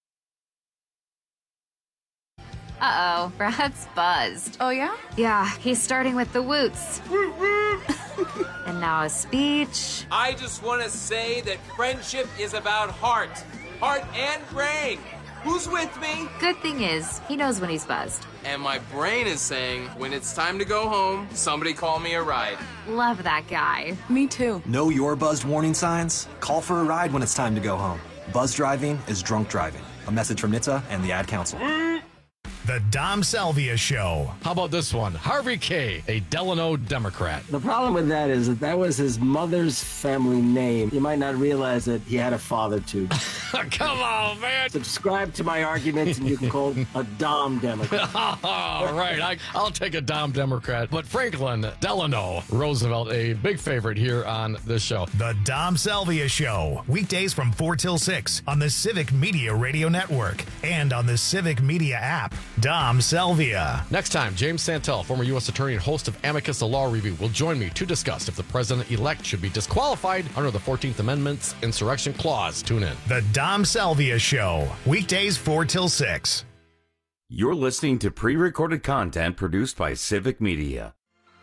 Uh-oh, Brad's buzzed. Oh, yeah? Yeah, he's starting with the woots. And now a speech. I just want to say that friendship is about heart. Heart and brain. Who's with me? Good thing is, he knows when he's buzzed. And my brain is saying, when it's time to go home, somebody call me a ride. Love that guy. Me too. Know your buzzed warning signs? Call for a ride when it's time to go home. Buzz driving is drunk driving. A message from N H T S A and the Ad Council. The Dom Salvia Show. How about this one? Harvey K., a Delano Democrat. The problem with that is that that was his mother's family name. You might not realize that he had a father, too. Come on, man. Subscribe to my arguments, and you can call him a Dom Democrat. All right, I, I'll take a Dom Democrat. But Franklin Delano Roosevelt, a big favorite here on this show. The Dom Salvia Show. Weekdays from four till six on the Civic Media Radio Network and on the Civic Media app. Dom Salvia. Next time, James Santel, former U S attorney and host of Amicus, the Law Review, will join me to discuss if the president-elect should be disqualified under the fourteenth Amendment's Insurrection Clause. Tune in. The Dom Salvia Show. Weekdays four till six. You're listening to pre-recorded content produced by Civic Media.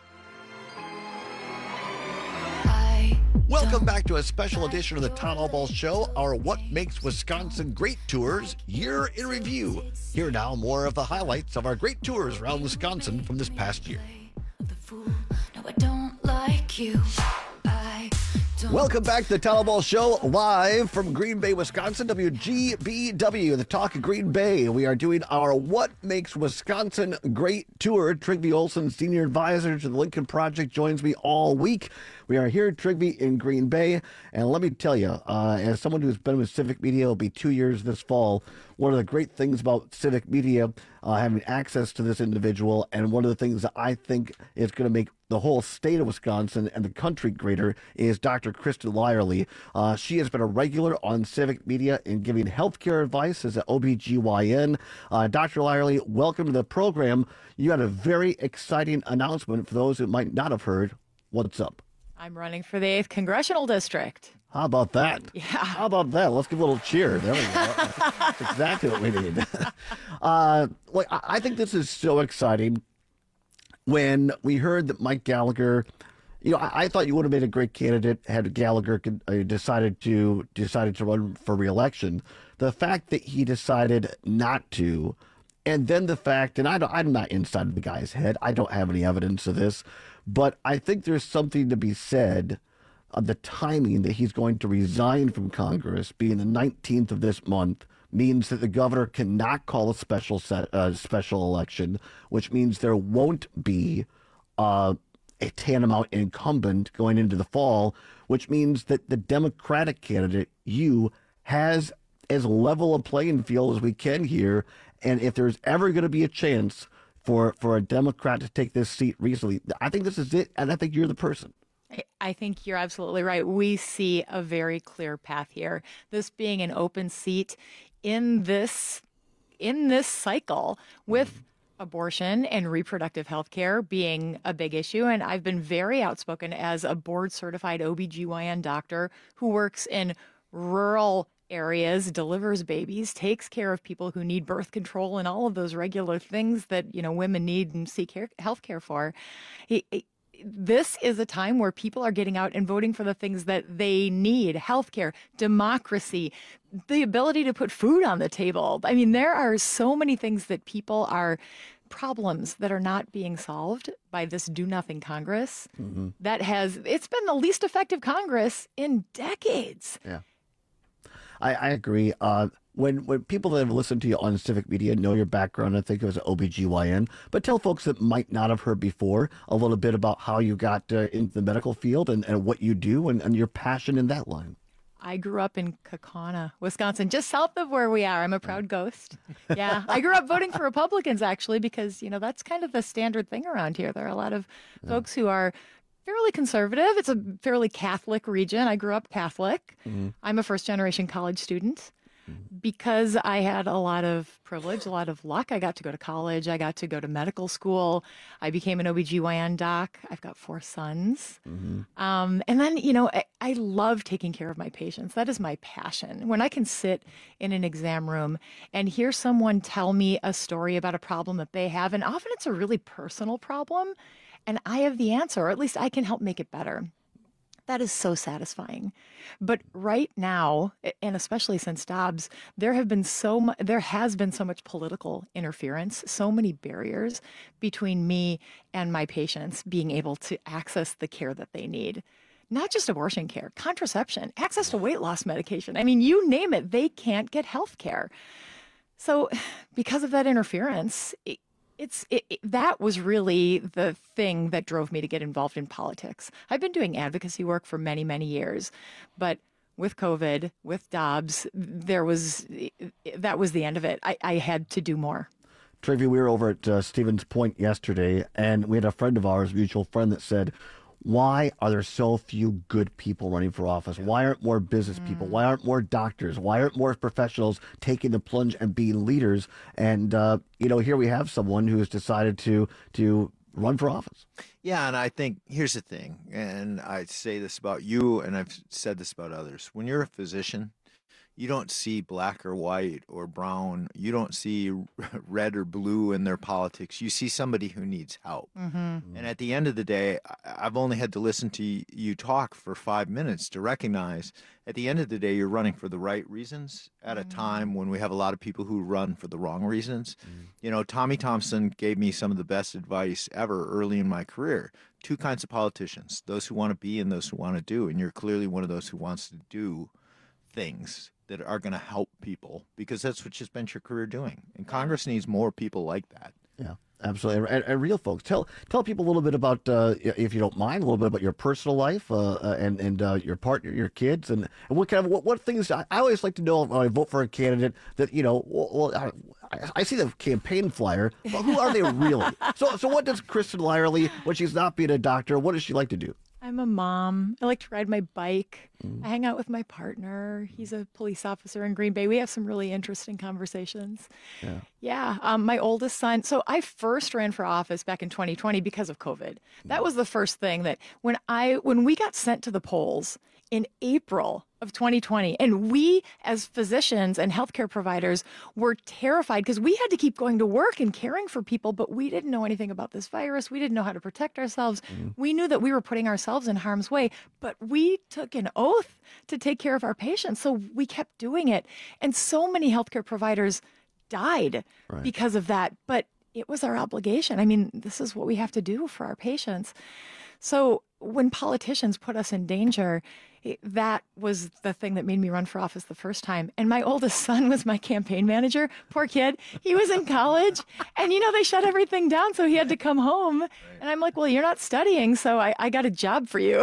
Welcome back to a special edition of the Town Hall Ball Show, our What Makes Wisconsin Great Tours Year in Review. Here now, more of the highlights of our great tours around Wisconsin from this past year. No, I don't like you. I don't. Welcome back to the Town Hall Ball Show, live from Green Bay, Wisconsin, W G B W, the Talk of Green Bay. We are doing our What Makes Wisconsin Great Tour. Trygve Olson, Senior Advisor to the Lincoln Project, joins me all week. We are here, Trygve, in Green Bay, and let me tell you, uh, as someone who's been with Civic Media, it'll be two years this fall, one of the great things about Civic Media, uh, having access to this individual, and one of the things that I think is going to make the whole state of Wisconsin and the country greater is Doctor Kristen Lyerly. Uh, she has been a regular on Civic Media in giving healthcare advice as an O B G Y N. Uh, Doctor Lyerly, welcome to the program. You had a very exciting announcement for those who might not have heard. What's up? I'm running for the eighth Congressional District. How about that? Yeah. How about that? Let's give a little cheer. There we go. That's exactly what we need. Uh, like, I think this is so exciting. When we heard that Mike Gallagher, you know, I, I thought you would have made a great candidate had Gallagher uh, decided to decided to run for re-election. The fact that he decided not to, and then the fact, and I don't, I'm not inside the guy's head. I don't have any evidence of this. But I think there's something to be said of the timing that he's going to resign from Congress, being the nineteenth of this month, means that the governor cannot call a special set, uh, special election, which means there won't be uh, a tantamount incumbent going into the fall, which means that the Democratic candidate, you, has as level a playing field as we can here. And if there's ever going to be a chance for for a Democrat to take this seat recently, I think this is it, and I think you're the person. I think you're absolutely right. We see a very clear path here. This being an open seat in this in this cycle with abortion and reproductive health care being a big issue. And I've been very outspoken as a board certified O B G Y N doctor who works in rural areas, delivers babies, takes care of people who need birth control and all of those regular things that, you know, women need and seek health care for. It, it, this is a time where people are getting out and voting for the things that they need: healthcare, democracy, the ability to put food on the table. I mean, there are so many things that people are problems that are not being solved by this do-nothing Congress. Mm-hmm. That has, it's been the least effective Congress in decades. Yeah. I, I agree. Uh, when when people that have listened to you on Civic Media know your background, I think it was an O B G Y N, but tell folks that might not have heard before a little bit about how you got uh, into the medical field and, and what you do and, and your passion in that line. I grew up in Kaukauna, Wisconsin, just south of where we are. I'm a proud ghost. Yeah, I grew up voting for Republicans, actually, because, you know, that's kind of the standard thing around here. There are a lot of yeah. folks who are fairly conservative. It's a fairly Catholic region. I grew up Catholic. Mm-hmm. I'm a first-generation college student. Because I had a lot of privilege, a lot of luck. I got to go to college. I got to go to medical school. I became an O B G Y N doc. I've got four sons. Mm-hmm. Um, and then, you know, I, I love taking care of my patients. That is my passion. When I can sit in an exam room and hear someone tell me a story about a problem that they have, and often it's a really personal problem, and I have the answer, or at least I can help make it better. That is so satisfying. But right now, and especially since Dobbs, there have been so mu- there has been so much political interference, so many barriers between me and my patients being able to access the care that they need. Not just abortion care, contraception, access to weight loss medication. I mean, you name it, they can't get health care. So because of that interference, it, it's it, it, that was really the thing that drove me to get involved in politics. I've been doing advocacy work for many, many years, but with COVID, with Dobbs, there was that was the end of it. I, I had to do more. Trivy, we were over at uh, Stevens Point yesterday, and we had a friend of ours, a mutual friend, that said, why are there so few good people running for office? Why aren't more business people? Why aren't more doctors? Why aren't more professionals taking the plunge and being leaders? And, uh, you know, here we have someone who has decided to to run for office. Yeah, and I think here's the thing, and I say this about you, and I've said this about others. When you're a physician, you don't see black or white or brown. You don't see red or blue in their politics. You see somebody who needs help. Mm-hmm. And at the end of the day, I've only had to listen to you talk for five minutes to recognize at the end of the day, you're running for the right reasons at a time when we have a lot of people who run for the wrong reasons. Mm-hmm. You know, Tommy Thompson gave me some of the best advice ever early in my career. Two kinds of politicians, those who want to be and those who want to do. And you're clearly one of those who wants to do things that are going to help people, because that's what you've spent your career doing. And Congress needs more people like that. Yeah, absolutely. And, and real folks, tell tell people a little bit about, uh, if you don't mind, a little bit about your personal life uh, uh, and and uh, your partner, your kids, and, and what kind of what, what things. I, I always like to know when I vote for a candidate that, you know, well, I, I see the campaign flyer, but who are they really? so so what does Kristen Lyerly, when she's not being a doctor, what does she like to do? I'm a mom. I like to ride my bike. Mm. I hang out with my partner. He's a police officer in Green Bay. We have some really interesting conversations. Yeah. Yeah. Um, my oldest son. So I first ran for office back in twenty twenty because of COVID. That was the first thing that when I when we got sent to the polls in April of twenty twenty, and we as physicians and healthcare providers were terrified because we had to keep going to work and caring for people, but we didn't know anything about this virus. We didn't know how to protect ourselves. Mm. We knew that we were putting ourselves in harm's way, but we took an oath to take care of our patients. So we kept doing it. And so many healthcare providers died right. because of that. But it was our obligation. I mean, this is what we have to do for our patients. So when politicians put us in danger, it, that was the thing that made me run for office the first time. And my oldest son was my campaign manager. Poor kid. He was in college. And, you know, they shut everything down, so he had to come home. Right. And I'm like, well, you're not studying, so I, I got a job for you.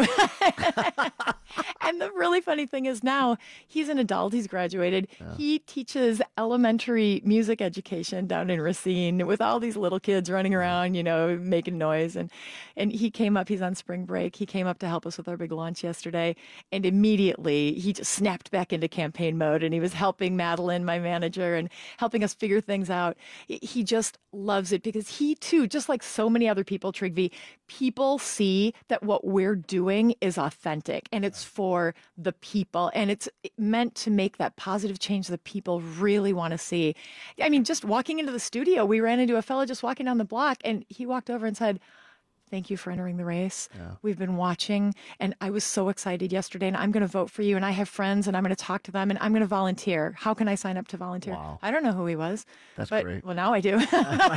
And the really funny thing is now he's an adult. He's graduated. Yeah. He teaches elementary music education down in Racine with all these little kids running around, you know, making noise. And, and he came up. He's on spring break. He came up to help us with our big launch yesterday. And immediately he just snapped back into campaign mode, and he was helping Madeline, my manager, and helping us figure things out. He just loves it because he too, just like so many other people, Trygve, people see that what we're doing is authentic and it's for the people, and it's meant to make that positive change that people really want to see. I mean, just walking into the studio, we ran into a fellow just walking down the block, and he walked over and said, thank you for entering the race. Yeah. We've been watching, and I was so excited yesterday, and I'm going to vote for you, and I have friends, and I'm going to talk to them, and I'm going to volunteer. How can I sign up to volunteer? Wow. I don't know who he was. That's but, great. Well, now I do.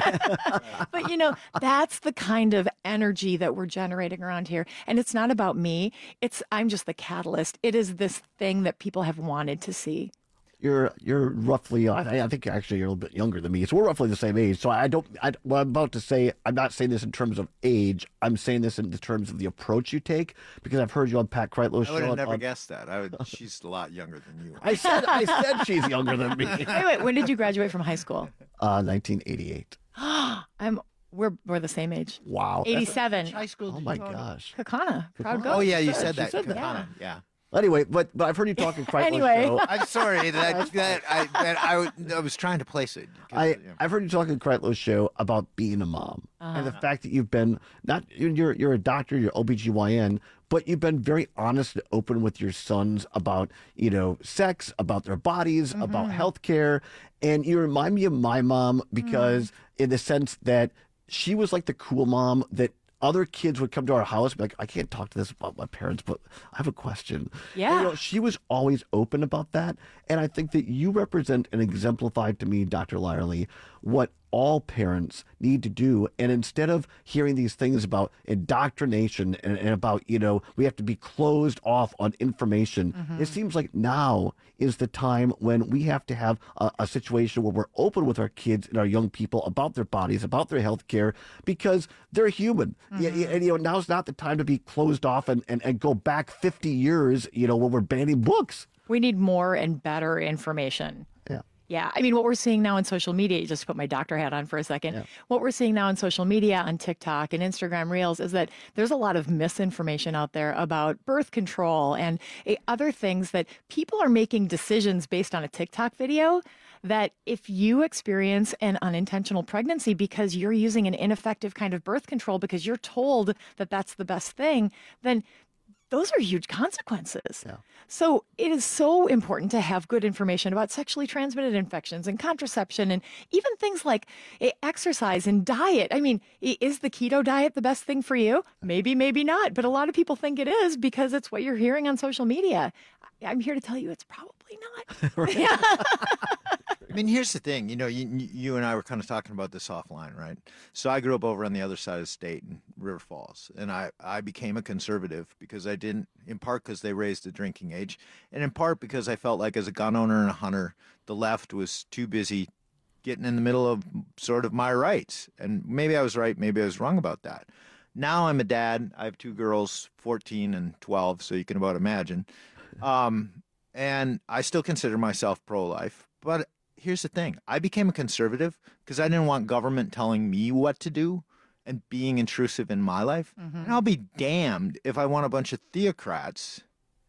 But, you know, that's the kind of energy that we're generating around here. And it's not about me. It's I'm just the catalyst. It is this thing that people have wanted to see. You're you're roughly, I, I think actually you're a little bit younger than me, so we're roughly the same age. So I don't, I, what I'm about to say, I'm not saying this in terms of age. I'm saying this in the terms of the approach you take, because I've heard you on Pat Kreitlow's show. I would have on, never on, guessed that. I would, she's a lot younger than you. I said I said she's younger than me. Wait, wait, when did you graduate from high school? Uh, nineteen eighty-eight. I'm. We're we're the same age. Wow. eighty-seven. High school. Oh my gosh. Kakana. Proud Kakana. Oh yeah, you She said that. said that. Kakana. Yeah. Anyway, but but I've heard you talking Kreitlow's Anyway. show. I'm sorry that that I that I, I was trying to place it. I, yeah. I've heard you talking Kreitlow's show about being a mom Uh-huh. and the fact that you've been not you're you're a doctor, you're O B G Y N, but you've been very honest and open with your sons about, you know, sex, about their bodies, Mm-hmm. about healthcare, and you remind me of my mom because Mm-hmm. in the sense that she was like the cool mom that other kids would come to our house and be like, I can't talk to this about my parents, but I have a question. Yeah. And, you know, she was always open about that. And I think that you represent and exemplified to me, Doctor Lyerly, what all parents need to do. And instead of hearing these things about indoctrination and, and about, you know, we have to be closed off on information, Mhm. it seems like now is the time when we have to have a, a situation where we're open with our kids and our young people about their bodies, about their health care, because they're human. Yeah, yeah, and, you know, now's not the time to be closed off and, and, and go back fifty years, you know, when we're banning books. We need more and better information. Yeah. Yeah. I mean, what we're seeing now in social media, just to put my doctor hat on for a second, Yeah. what we're seeing now in social media on TikTok and Instagram Reels is that there's a lot of misinformation out there about birth control and eh, other things that people are making decisions based on a TikTok video that if you experience an unintentional pregnancy because you're using an ineffective kind of birth control because you're told that that's the best thing, then those are huge consequences. Yeah. So it is so important to have good information about sexually transmitted infections and contraception and even things like eh, exercise and diet. I mean, i- is the keto diet the best thing for you? Maybe, maybe not. But a lot of people think it is because it's what you're hearing on social media. I- I'm here to tell you it's probably not. I mean, here's the thing. You know, you, you and I were kind of talking about this offline, right? So I grew up over on the other side of the state in River Falls, and I, I became a conservative because I didn't, in part because they raised the drinking age, and in part because I felt like as a gun owner and a hunter, the left was too busy getting in the middle of sort of my rights. And maybe I was right, maybe I was wrong about that. Now I'm a dad. I have two girls, fourteen and twelve, so you can about imagine. Um, and I still consider myself pro-life, but here's the thing. I became a conservative because I didn't want government telling me what to do and being intrusive in my life. Mhm. And I'll be damned if I want a bunch of theocrats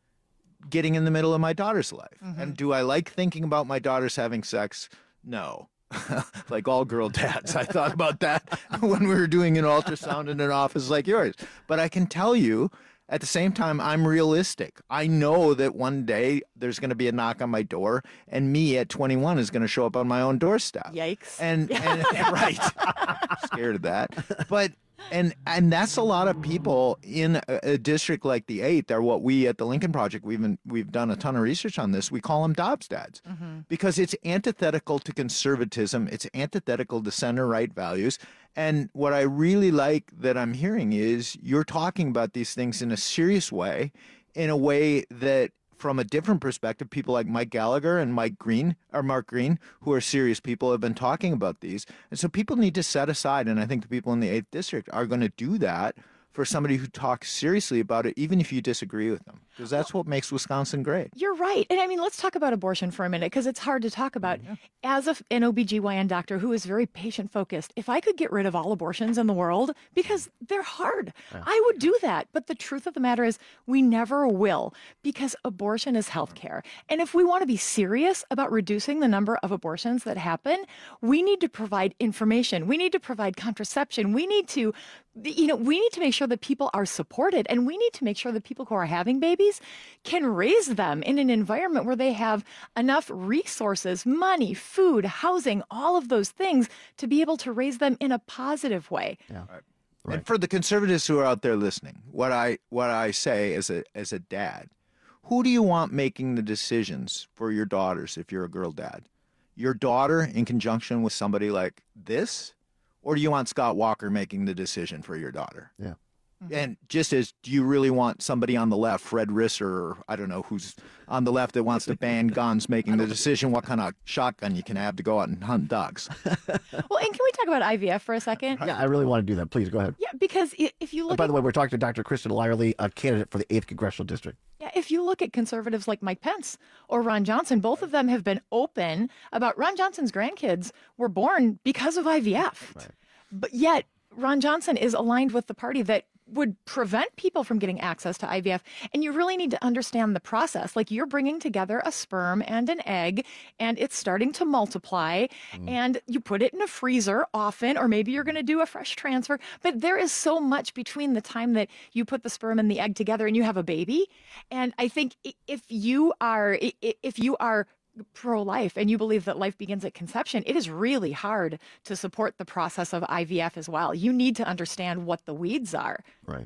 getting in the middle of my daughter's life. Mhm. And do I like thinking about my daughters having sex? No. Like all girl dads. I thought about that when we were doing an ultrasound in an office like yours. But I can tell you, at the same time, I'm realistic. I know that one day there's going to be a knock on my door, and me at twenty-one is going to show up on my own doorstep. Yikes. And, and, and right, scared of that. But and and that's a lot of people in a, a district like the eighth, or what we at the Lincoln Project, we've been, we've done a ton of research on this. We call them Dobbs dads Mhm. because it's antithetical to conservatism. It's antithetical to center right values. And what I really like that I'm hearing is you're talking about these things in a serious way, in a way that from a different perspective, people like Mike Gallagher and Mike Green, or Mark Green, who are serious people, have been talking about these. And so people need to set aside, and I think the people in the eighth District are going to do that for somebody who talks seriously about it, even if you disagree with them, because that's what makes Wisconsin great. You're right. And I mean, let's talk about abortion for a minute because it's hard to talk about. As a, an O B G Y N doctor who is very patient focused, if I could get rid of all abortions in the world, because they're hard, Yeah. I would do that. But the truth of the matter is we never will because abortion is health care. And if we want to be serious about reducing the number of abortions that happen, we need to provide information. We need to provide contraception. We need to, you know, we need to make sure that people are supported, and we need to make sure that people who are having babies can raise them in an environment where they have enough resources, money, food, housing, all of those things to be able to raise them in a positive way. Yeah. And for the conservatives who are out there listening, what I what I say as a as a dad, who do you want making the decisions for your daughters if you're a girl dad? Your daughter in conjunction with somebody like this? Or do you want Scott Walker making the decision for your daughter? Yeah. And just as, do you really want somebody on the left, Fred Risser, or I don't know who's on the left that wants to ban guns, making the decision what kind of shotgun you can have to go out and hunt dogs? Well, and can we talk about I V F for a second? Yeah, I really want to do that. Please go ahead. Yeah, because i- if you And look by at the way, we're talking to Doctor Kristen Lyerly, a candidate for the eighth Congressional District. Yeah, if you look at conservatives like Mike Pence or Ron Johnson, both of them have been open about Ron Johnson's grandkids were born because of I V F. But yet, Ron Johnson is aligned with the party that would prevent people from getting access to I V F. And you really need to understand the process. Like you're bringing together a sperm and an egg, and it's starting to multiply, and you put it in a freezer often, or maybe you're going to do a fresh transfer. But there is so much between the time that you put the sperm and the egg together and you have a baby. And I think i- if you are, i- i- if you are pro-life and you believe that life begins at conception, it is really hard to support the process of I V F as well. You need to understand what the weeds are. Right.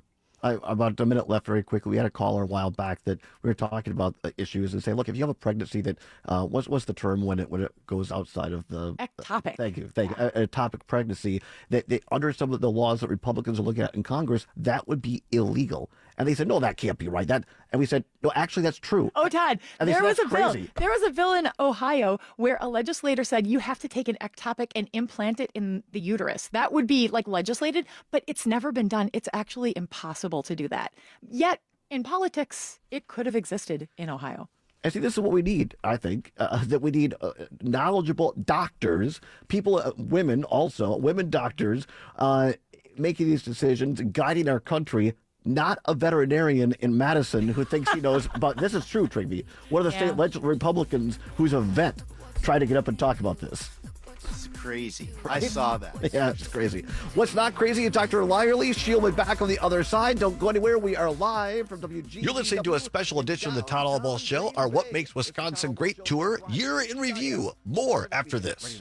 I, about a minute left very quickly. We had a caller a while back that we were talking about the issues and say, look, if you have a pregnancy that, uh, what's, what's the term when it when it goes outside of the... Ectopic. Thank you. Thank you. A, ectopic pregnancy, that they, under some of the laws that Republicans are looking at in Congress, that would be illegal. And they said, no, that can't be right. That, and we said, no, actually, that's true. Oh, Todd, And they there said, was a "That's bill. crazy." There was a bill in Ohio where a legislator said you have to take an ectopic and implant it in the uterus. That would be like legislated, but it's never been done. It's actually impossible to do that. Yet in politics, it could have existed in Ohio. I see this is what we need, I think, uh, that we need uh, knowledgeable doctors, people, uh, women also, women doctors, uh, making these decisions, guiding our country. Not a veterinarian in Madison who thinks he knows about this. Is true, Trigby. One of the Yeah. state leg- Republicans who's a vet tried to get up and talk about this. It's crazy. I saw that. Yeah, it's crazy. What's not crazy is Doctor Lyerly. She'll be back on the other side. Don't go anywhere. We are live from W G B. You're listening to a special edition of the Town Hall Ball Show, our What Makes Wisconsin Great Tour, Year in Review. More after this.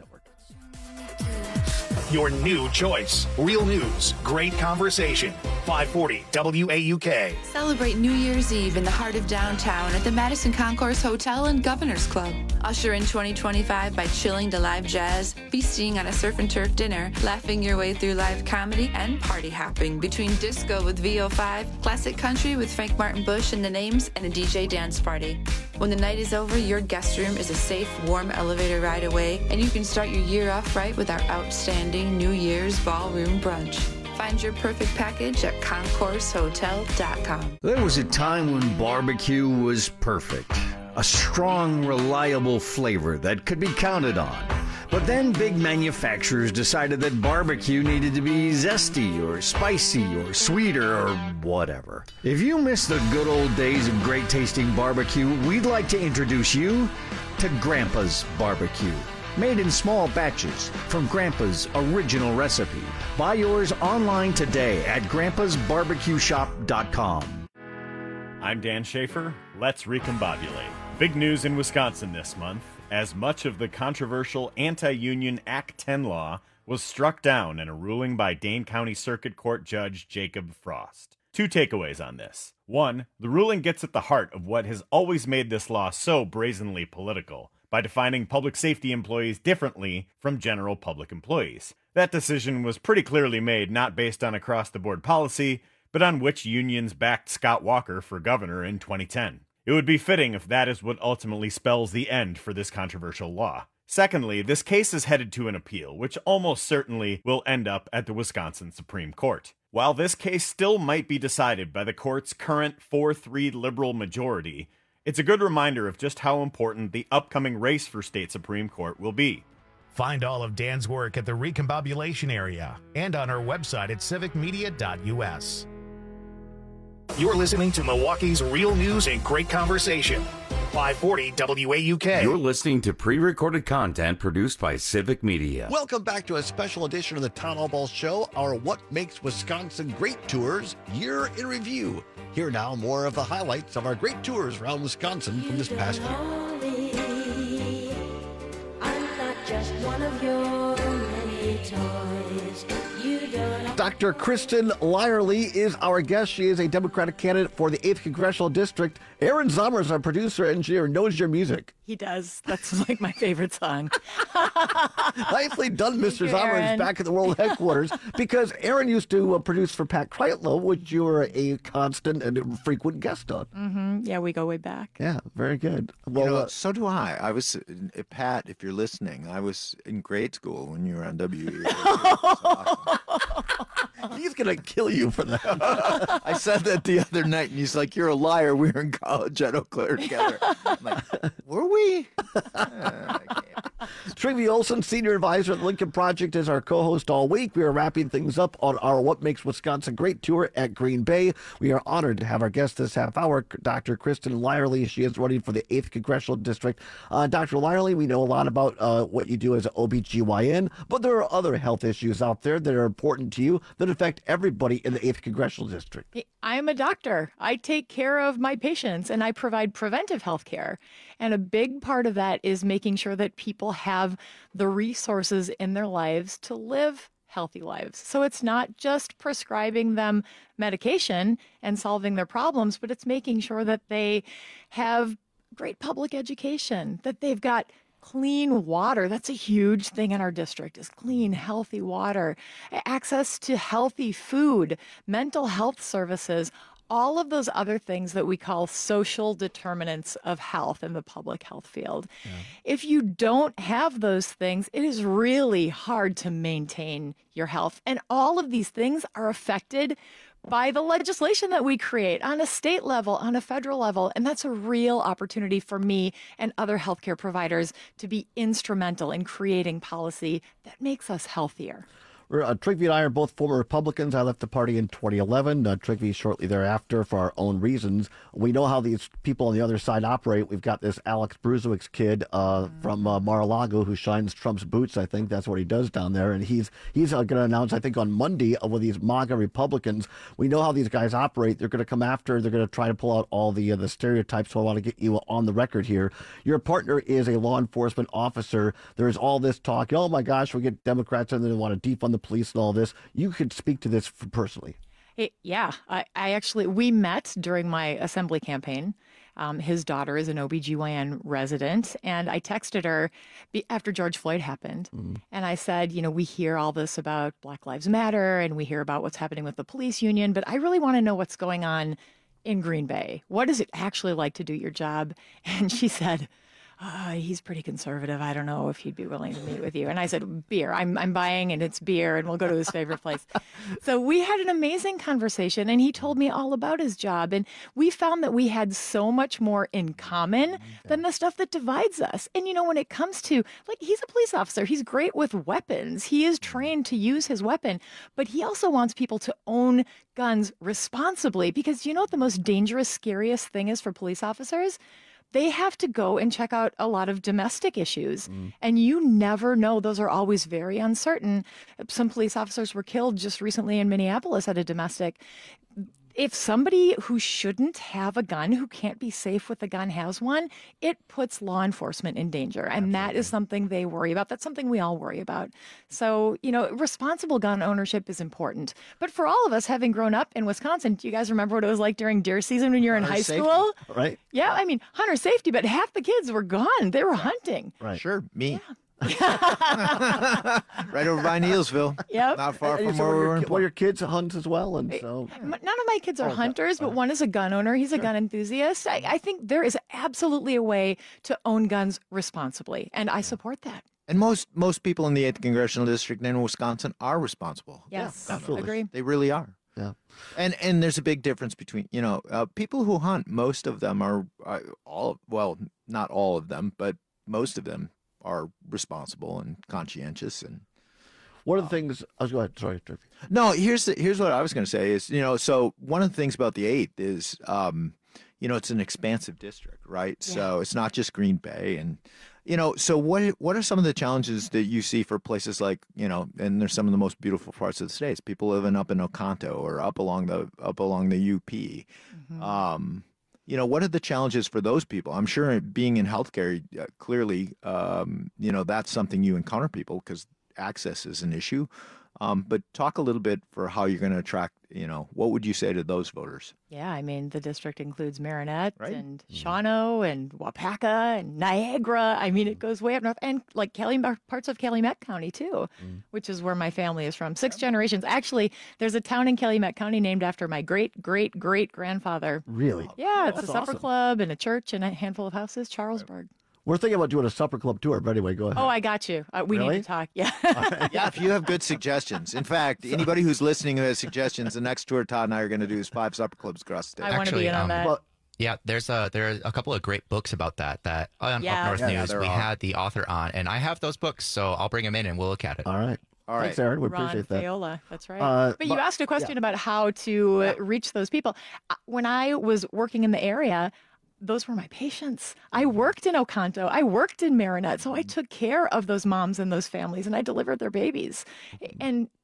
Your new choice. Real news, great conversation. five forty W A U K. Celebrate New Year's Eve in the heart of downtown at the Madison Concourse Hotel and Governor's Club. Usher in twenty twenty-five by chilling to live jazz, feasting on a surf and turf dinner, laughing your way through live comedy, and party hopping between disco with V O five, classic country with Frank Martin Bush and the Names, and a D J dance party. When the night is over, your guest room is a safe, warm elevator ride away, and you can start your year off right with our outstanding New Year's ballroom brunch. Find your perfect package at concourse hotel dot com. There was a time when barbecue was perfect. A strong, reliable flavor that could be counted on. But then big manufacturers decided that barbecue needed to be zesty or spicy or sweeter or whatever. If you miss the good old days of great tasting barbecue, we'd like to introduce you to Grandpa's Barbecue. Made in small batches from Grandpa's original recipe. Buy yours online today at grandpas barbecue shop dot com. I'm Dan Schaefer. Let's recombobulate. Big news in Wisconsin this month, as much of the controversial anti-union Act ten law was struck down in a ruling by Dane County Circuit Court Judge Jacob Frost. Two takeaways on this. One, the ruling gets at the heart of what has always made this law so brazenly political, by defining public safety employees differently from general public employees. That decision was pretty clearly made not based on across-the-board policy, but on which unions backed Scott Walker for governor in twenty ten. It would be fitting if that is what ultimately spells the end for this controversial law. Secondly, this case is headed to an appeal, which almost certainly will end up at the Wisconsin Supreme Court. While this case still might be decided by the court's current four three liberal majority, it's a good reminder of just how important the upcoming race for state Supreme Court will be. Find all of Dan's work at the Recombobulation area and on our website at civic media dot U S. You're listening to Milwaukee's real news and great conversation. five forty W A U K. You're listening to pre-recorded content produced by Civic Media. Welcome back to a special edition of the Town Hall Ball Show, our What Makes Wisconsin Great Tours, Year in Review. Here now, more of the highlights of our great tours around Wisconsin from this past year. I'm not just one of your many toys. You don't. Doctor Kristen Lyerly is our guest. She is a Democratic candidate for the eighth Congressional District. Aaron Zummers, our producer engineer, knows your music. He does. That's like my favorite song. Nicely done, Mister you, Zummers, Aaron. back at the World Headquarters, because Aaron used to uh, produce for Pat Kreitlow, which you were a constant and frequent guest on. hmm Yeah, we go way back. Yeah, very good. Well, you know, uh, so do I. I was, uh, Pat, if you're listening, I was in grade school when you were on W E A. He's going to kill you for that. I said that the other night, and he's like, "You're a liar. We were in college at Eau Claire together." I'm like, were we? Trivy Olson, Senior Advisor at the Lincoln Project, is our co-host all week. We are wrapping things up on our What Makes Wisconsin Great tour at Green Bay. We are honored to have our guest this half hour, Doctor Kristen Lyerly. She is running for the eighth Congressional District. Uh, Doctor Lyerly, we know a lot about uh, what you do as an O B G Y N, but there are other health issues out there that are important to you that affect everybody in the eighth Congressional District. I'm a doctor. I take care of my patients and I provide preventive health care. And a big part of that is making sure that people have the resources in their lives to live healthy lives. So it's not just prescribing them medication and solving their problems, but it's making sure that they have great public education, that they've got clean water. That's a huge thing in our district, is clean, healthy water, access to healthy food, mental health services, all of those other things that we call social determinants of health in the public health field. Yeah. If you don't have those things, it is really hard to maintain your health. And all of these things are affected by the legislation that we create on a state level, on a federal level. And that's a real opportunity for me and other healthcare providers to be instrumental in creating policy that makes us healthier. Uh, Trygve and I are both former Republicans. I left the party in twenty eleven. Uh, Trygve shortly thereafter for our own reasons. We know how these people on the other side operate. We've got this Alex Bruzowicz's kid uh, mm-hmm. from uh, Mar-a-Lago who shines Trump's boots. I think that's what he does down there. And he's he's uh, going to announce, I think, on Monday uh, with these MAGA Republicans. We know how these guys operate. They're going to come after. They're going to try to pull out all the uh, the stereotypes. So I want to get you on the record here. Your partner is a law enforcement officer. There's all this talk. Oh, my gosh, we get Democrats and they want to defund the police and all this. You could speak to this personally. It, yeah, I, I actually, we met during my assembly campaign. Um, his daughter is an O B G Y N resident, and I texted her be, after George Floyd happened, mm. and I said, you know, we hear all this about Black Lives Matter, and we hear about what's happening with the police union, but I really want to know what's going on in Green Bay. What is it actually like to do your job? And she said, Uh, he's pretty conservative. I don't know if he'd be willing to meet with you. And I said, beer. I'm I'm buying, and it's beer, and we'll go to his favorite place. So we had an amazing conversation, and he told me all about his job. And we found that we had so much more in common than the stuff that divides us. And, you know, when it comes to, like, he's a police officer. He's great with weapons. He is trained to use his weapon. But he also wants people to own guns responsibly, because you know what the most dangerous, scariest thing is for police officers? They have to go and check out a lot of domestic issues. Mm. And you never know. Those are always very uncertain. Some police officers were killed just recently in Minneapolis at a domestic. If somebody who shouldn't have a gun, who can't be safe with a gun, has one, it puts law enforcement in danger. And Absolutely. That is something they worry about. That's something we all worry about. So, you know, responsible gun ownership is important. But for all of us, having grown up in Wisconsin, do you guys remember what it was like during deer season when you were in hunter high safety, school? Right. Yeah, I mean, hunter safety, but half the kids were gone. They were hunting. Right. Sure, me. Yeah. Right over by Neilsville. Yep. Not far And from so where we your, were in well, your kids hunt as well, and so None of my kids are Oh, hunters, but one is a gun owner. He's a gun enthusiast. I, I think there is absolutely a way to own guns responsibly, and I support that. And most most people in the eighth Congressional District in Wisconsin are responsible. Yes, Yeah, absolutely. agree. They really are. Yeah. And and there's a big difference between, you know, uh, people who hunt, most of them are, uh, all, well, not all of them, but most of them are responsible and conscientious. And one of the things, I was going to, sorry, Trygve. no, here's the, here's what I was going to say is, you know, so one of the things about the eighth is, um, you know, it's an expansive district, right? Yeah. So it's not just Green Bay. And, you know, so what what are some of the challenges that you see for places like, you know, and there's some of the most beautiful parts of the states, people living up in Oconto or up along the up along the U P. Mm-hmm. Um, you know, what are the challenges for those people? I'm sure being in healthcare, uh, clearly, um, you know, that's something you encounter people because access is an issue. Um, but talk a little bit for how you're going to attract, you know, what would you say to those voters? Yeah, I mean, the district includes Marinette Right. and Shawano and Wapaka and Niagara. I mean, it goes way up north, and like Calumet, parts of Calumet County too, Mm. which is where my family is from. Six generations. Actually, there's a town in Calumet County named after my great, great, great grandfather. Really? Yeah, it's That's a supper awesome. club and a church and a handful of houses. Charlesburg. We're thinking about doing a supper club tour, but anyway, go ahead. Oh, I got you. Uh, we Really? need to talk. Yeah. Yeah, if you have good suggestions. In fact, anybody who's listening who has suggestions, the next tour Todd and I are going to do is five supper clubs across the state. I want to be in on um, that. Well, Yeah, there's a there are a couple of great books about that. That on Yeah. Up North Yeah, yeah, News there we are. had the author on, and I have those books, so I'll bring them in and we'll look at it. all right. All right. Thanks, Aaron. We Ron appreciate that. Faiola, that's right. Uh, but you but- asked a question about how to uh, reach those people. Uh, When I was working in the area, those were my patients. I worked in Oconto. I worked in Marinette. So I took care of those moms and those families, and I delivered their babies. And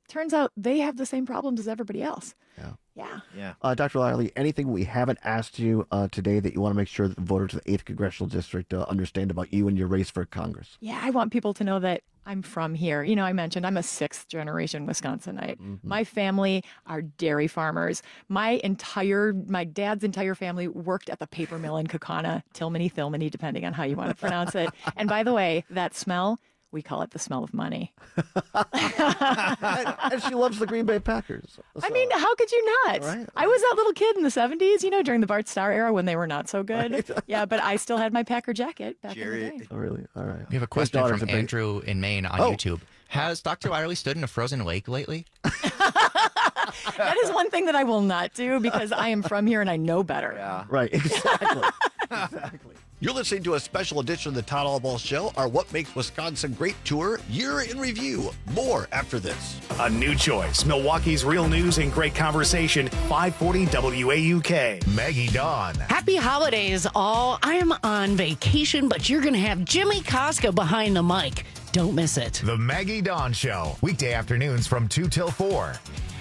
turns out they have the same problems as everybody else. Yeah. Yeah. Yeah. Uh, Doctor Riley, anything we haven't asked you uh, today that you want to make sure that the voters of the eighth Congressional District uh, understand about you and your race for Congress? Yeah, I want people to know that I'm from here. You know, I mentioned I'm a sixth generation Wisconsinite. Mm-hmm. My family are dairy farmers. My entire, my dad's entire family worked at the paper mill in Kaukauna, Tilmany, Thilmany, depending on how you want to pronounce it. And by the way, that smell, we call it the smell of money. and, and she loves the Green Bay Packers. So. I mean, how could you not? Right. I was that little kid in the seventies, you know, during the Bart Starr era when they were not so good. Right. Yeah, but I still had my Packer jacket back Jerry. in the day. Oh, really? All right. We have a question from Andrew in Maine on oh. YouTube. Has Doctor Riley stood in a frozen lake lately? That is one thing that I will not do because I am from here and I know better. Yeah. Right, exactly. exactly. You're listening to a special edition of the Todd Allball Show, our What Makes Wisconsin Great Tour, Year in Review. More after this. A new choice. Milwaukee's real news and great conversation. five forty W A U K. Maggie Dawn. Happy holidays, all. I am on vacation, but you're going to have Jimmy Koska behind the mic. Don't miss it. The Maggie Dawn Show. Weekday afternoons from two till four.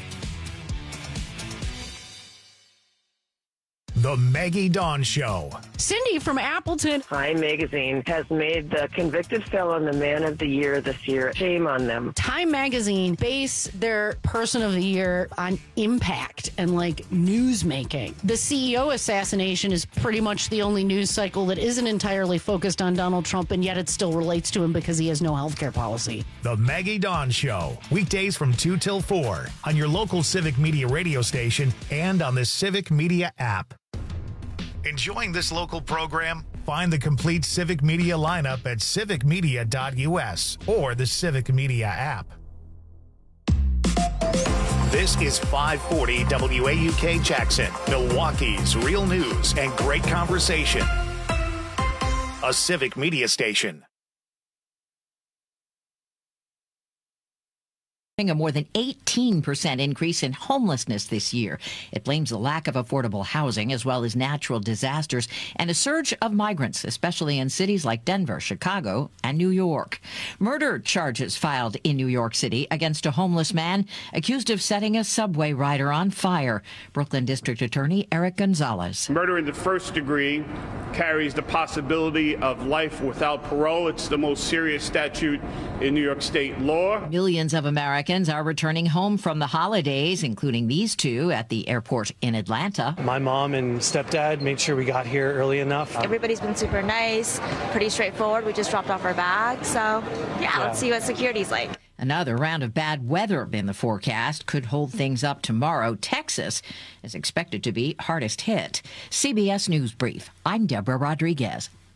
The Maggie Dawn Show. Cindy from Appleton. Time Magazine has made the convicted felon the man of the year this year. Shame on them. Time Magazine base their person of the year on impact and like news making. The C E O assassination is pretty much the only news cycle that isn't entirely focused on Donald Trump, and yet it still relates to him because he has no health care policy. The Maggie Dawn Show. Weekdays from two till four on your local Civic Media radio station and on the Civic Media app. Enjoying this local program? Find the complete Civic Media lineup at civic media dot U S or the Civic Media app. This is five forty W A U K Jackson, Milwaukee's real news and great conversation. A Civic Media station. A more than eighteen percent increase in homelessness this year. It blames the lack of affordable housing as well as natural disasters and a surge of migrants, especially in cities like Denver, Chicago, and New York. Murder charges filed in New York City against a homeless man accused of setting a subway rider on fire. Brooklyn District Attorney Eric Gonzalez. Murder in the first degree carries the possibility of life without parole. It's the most serious statute in New York State law. Millions of Americans are returning home from the holidays, including these two at the airport in Atlanta. My mom and stepdad made sure we got here early enough. Everybody's been super nice, pretty straightforward. We just dropped off our bag, so yeah, yeah. Let's see what security's like. Another round of bad weather in the forecast could hold things up tomorrow. Texas is expected to be hardest hit. C B S News Brief. I'm Deborah Rodriguez.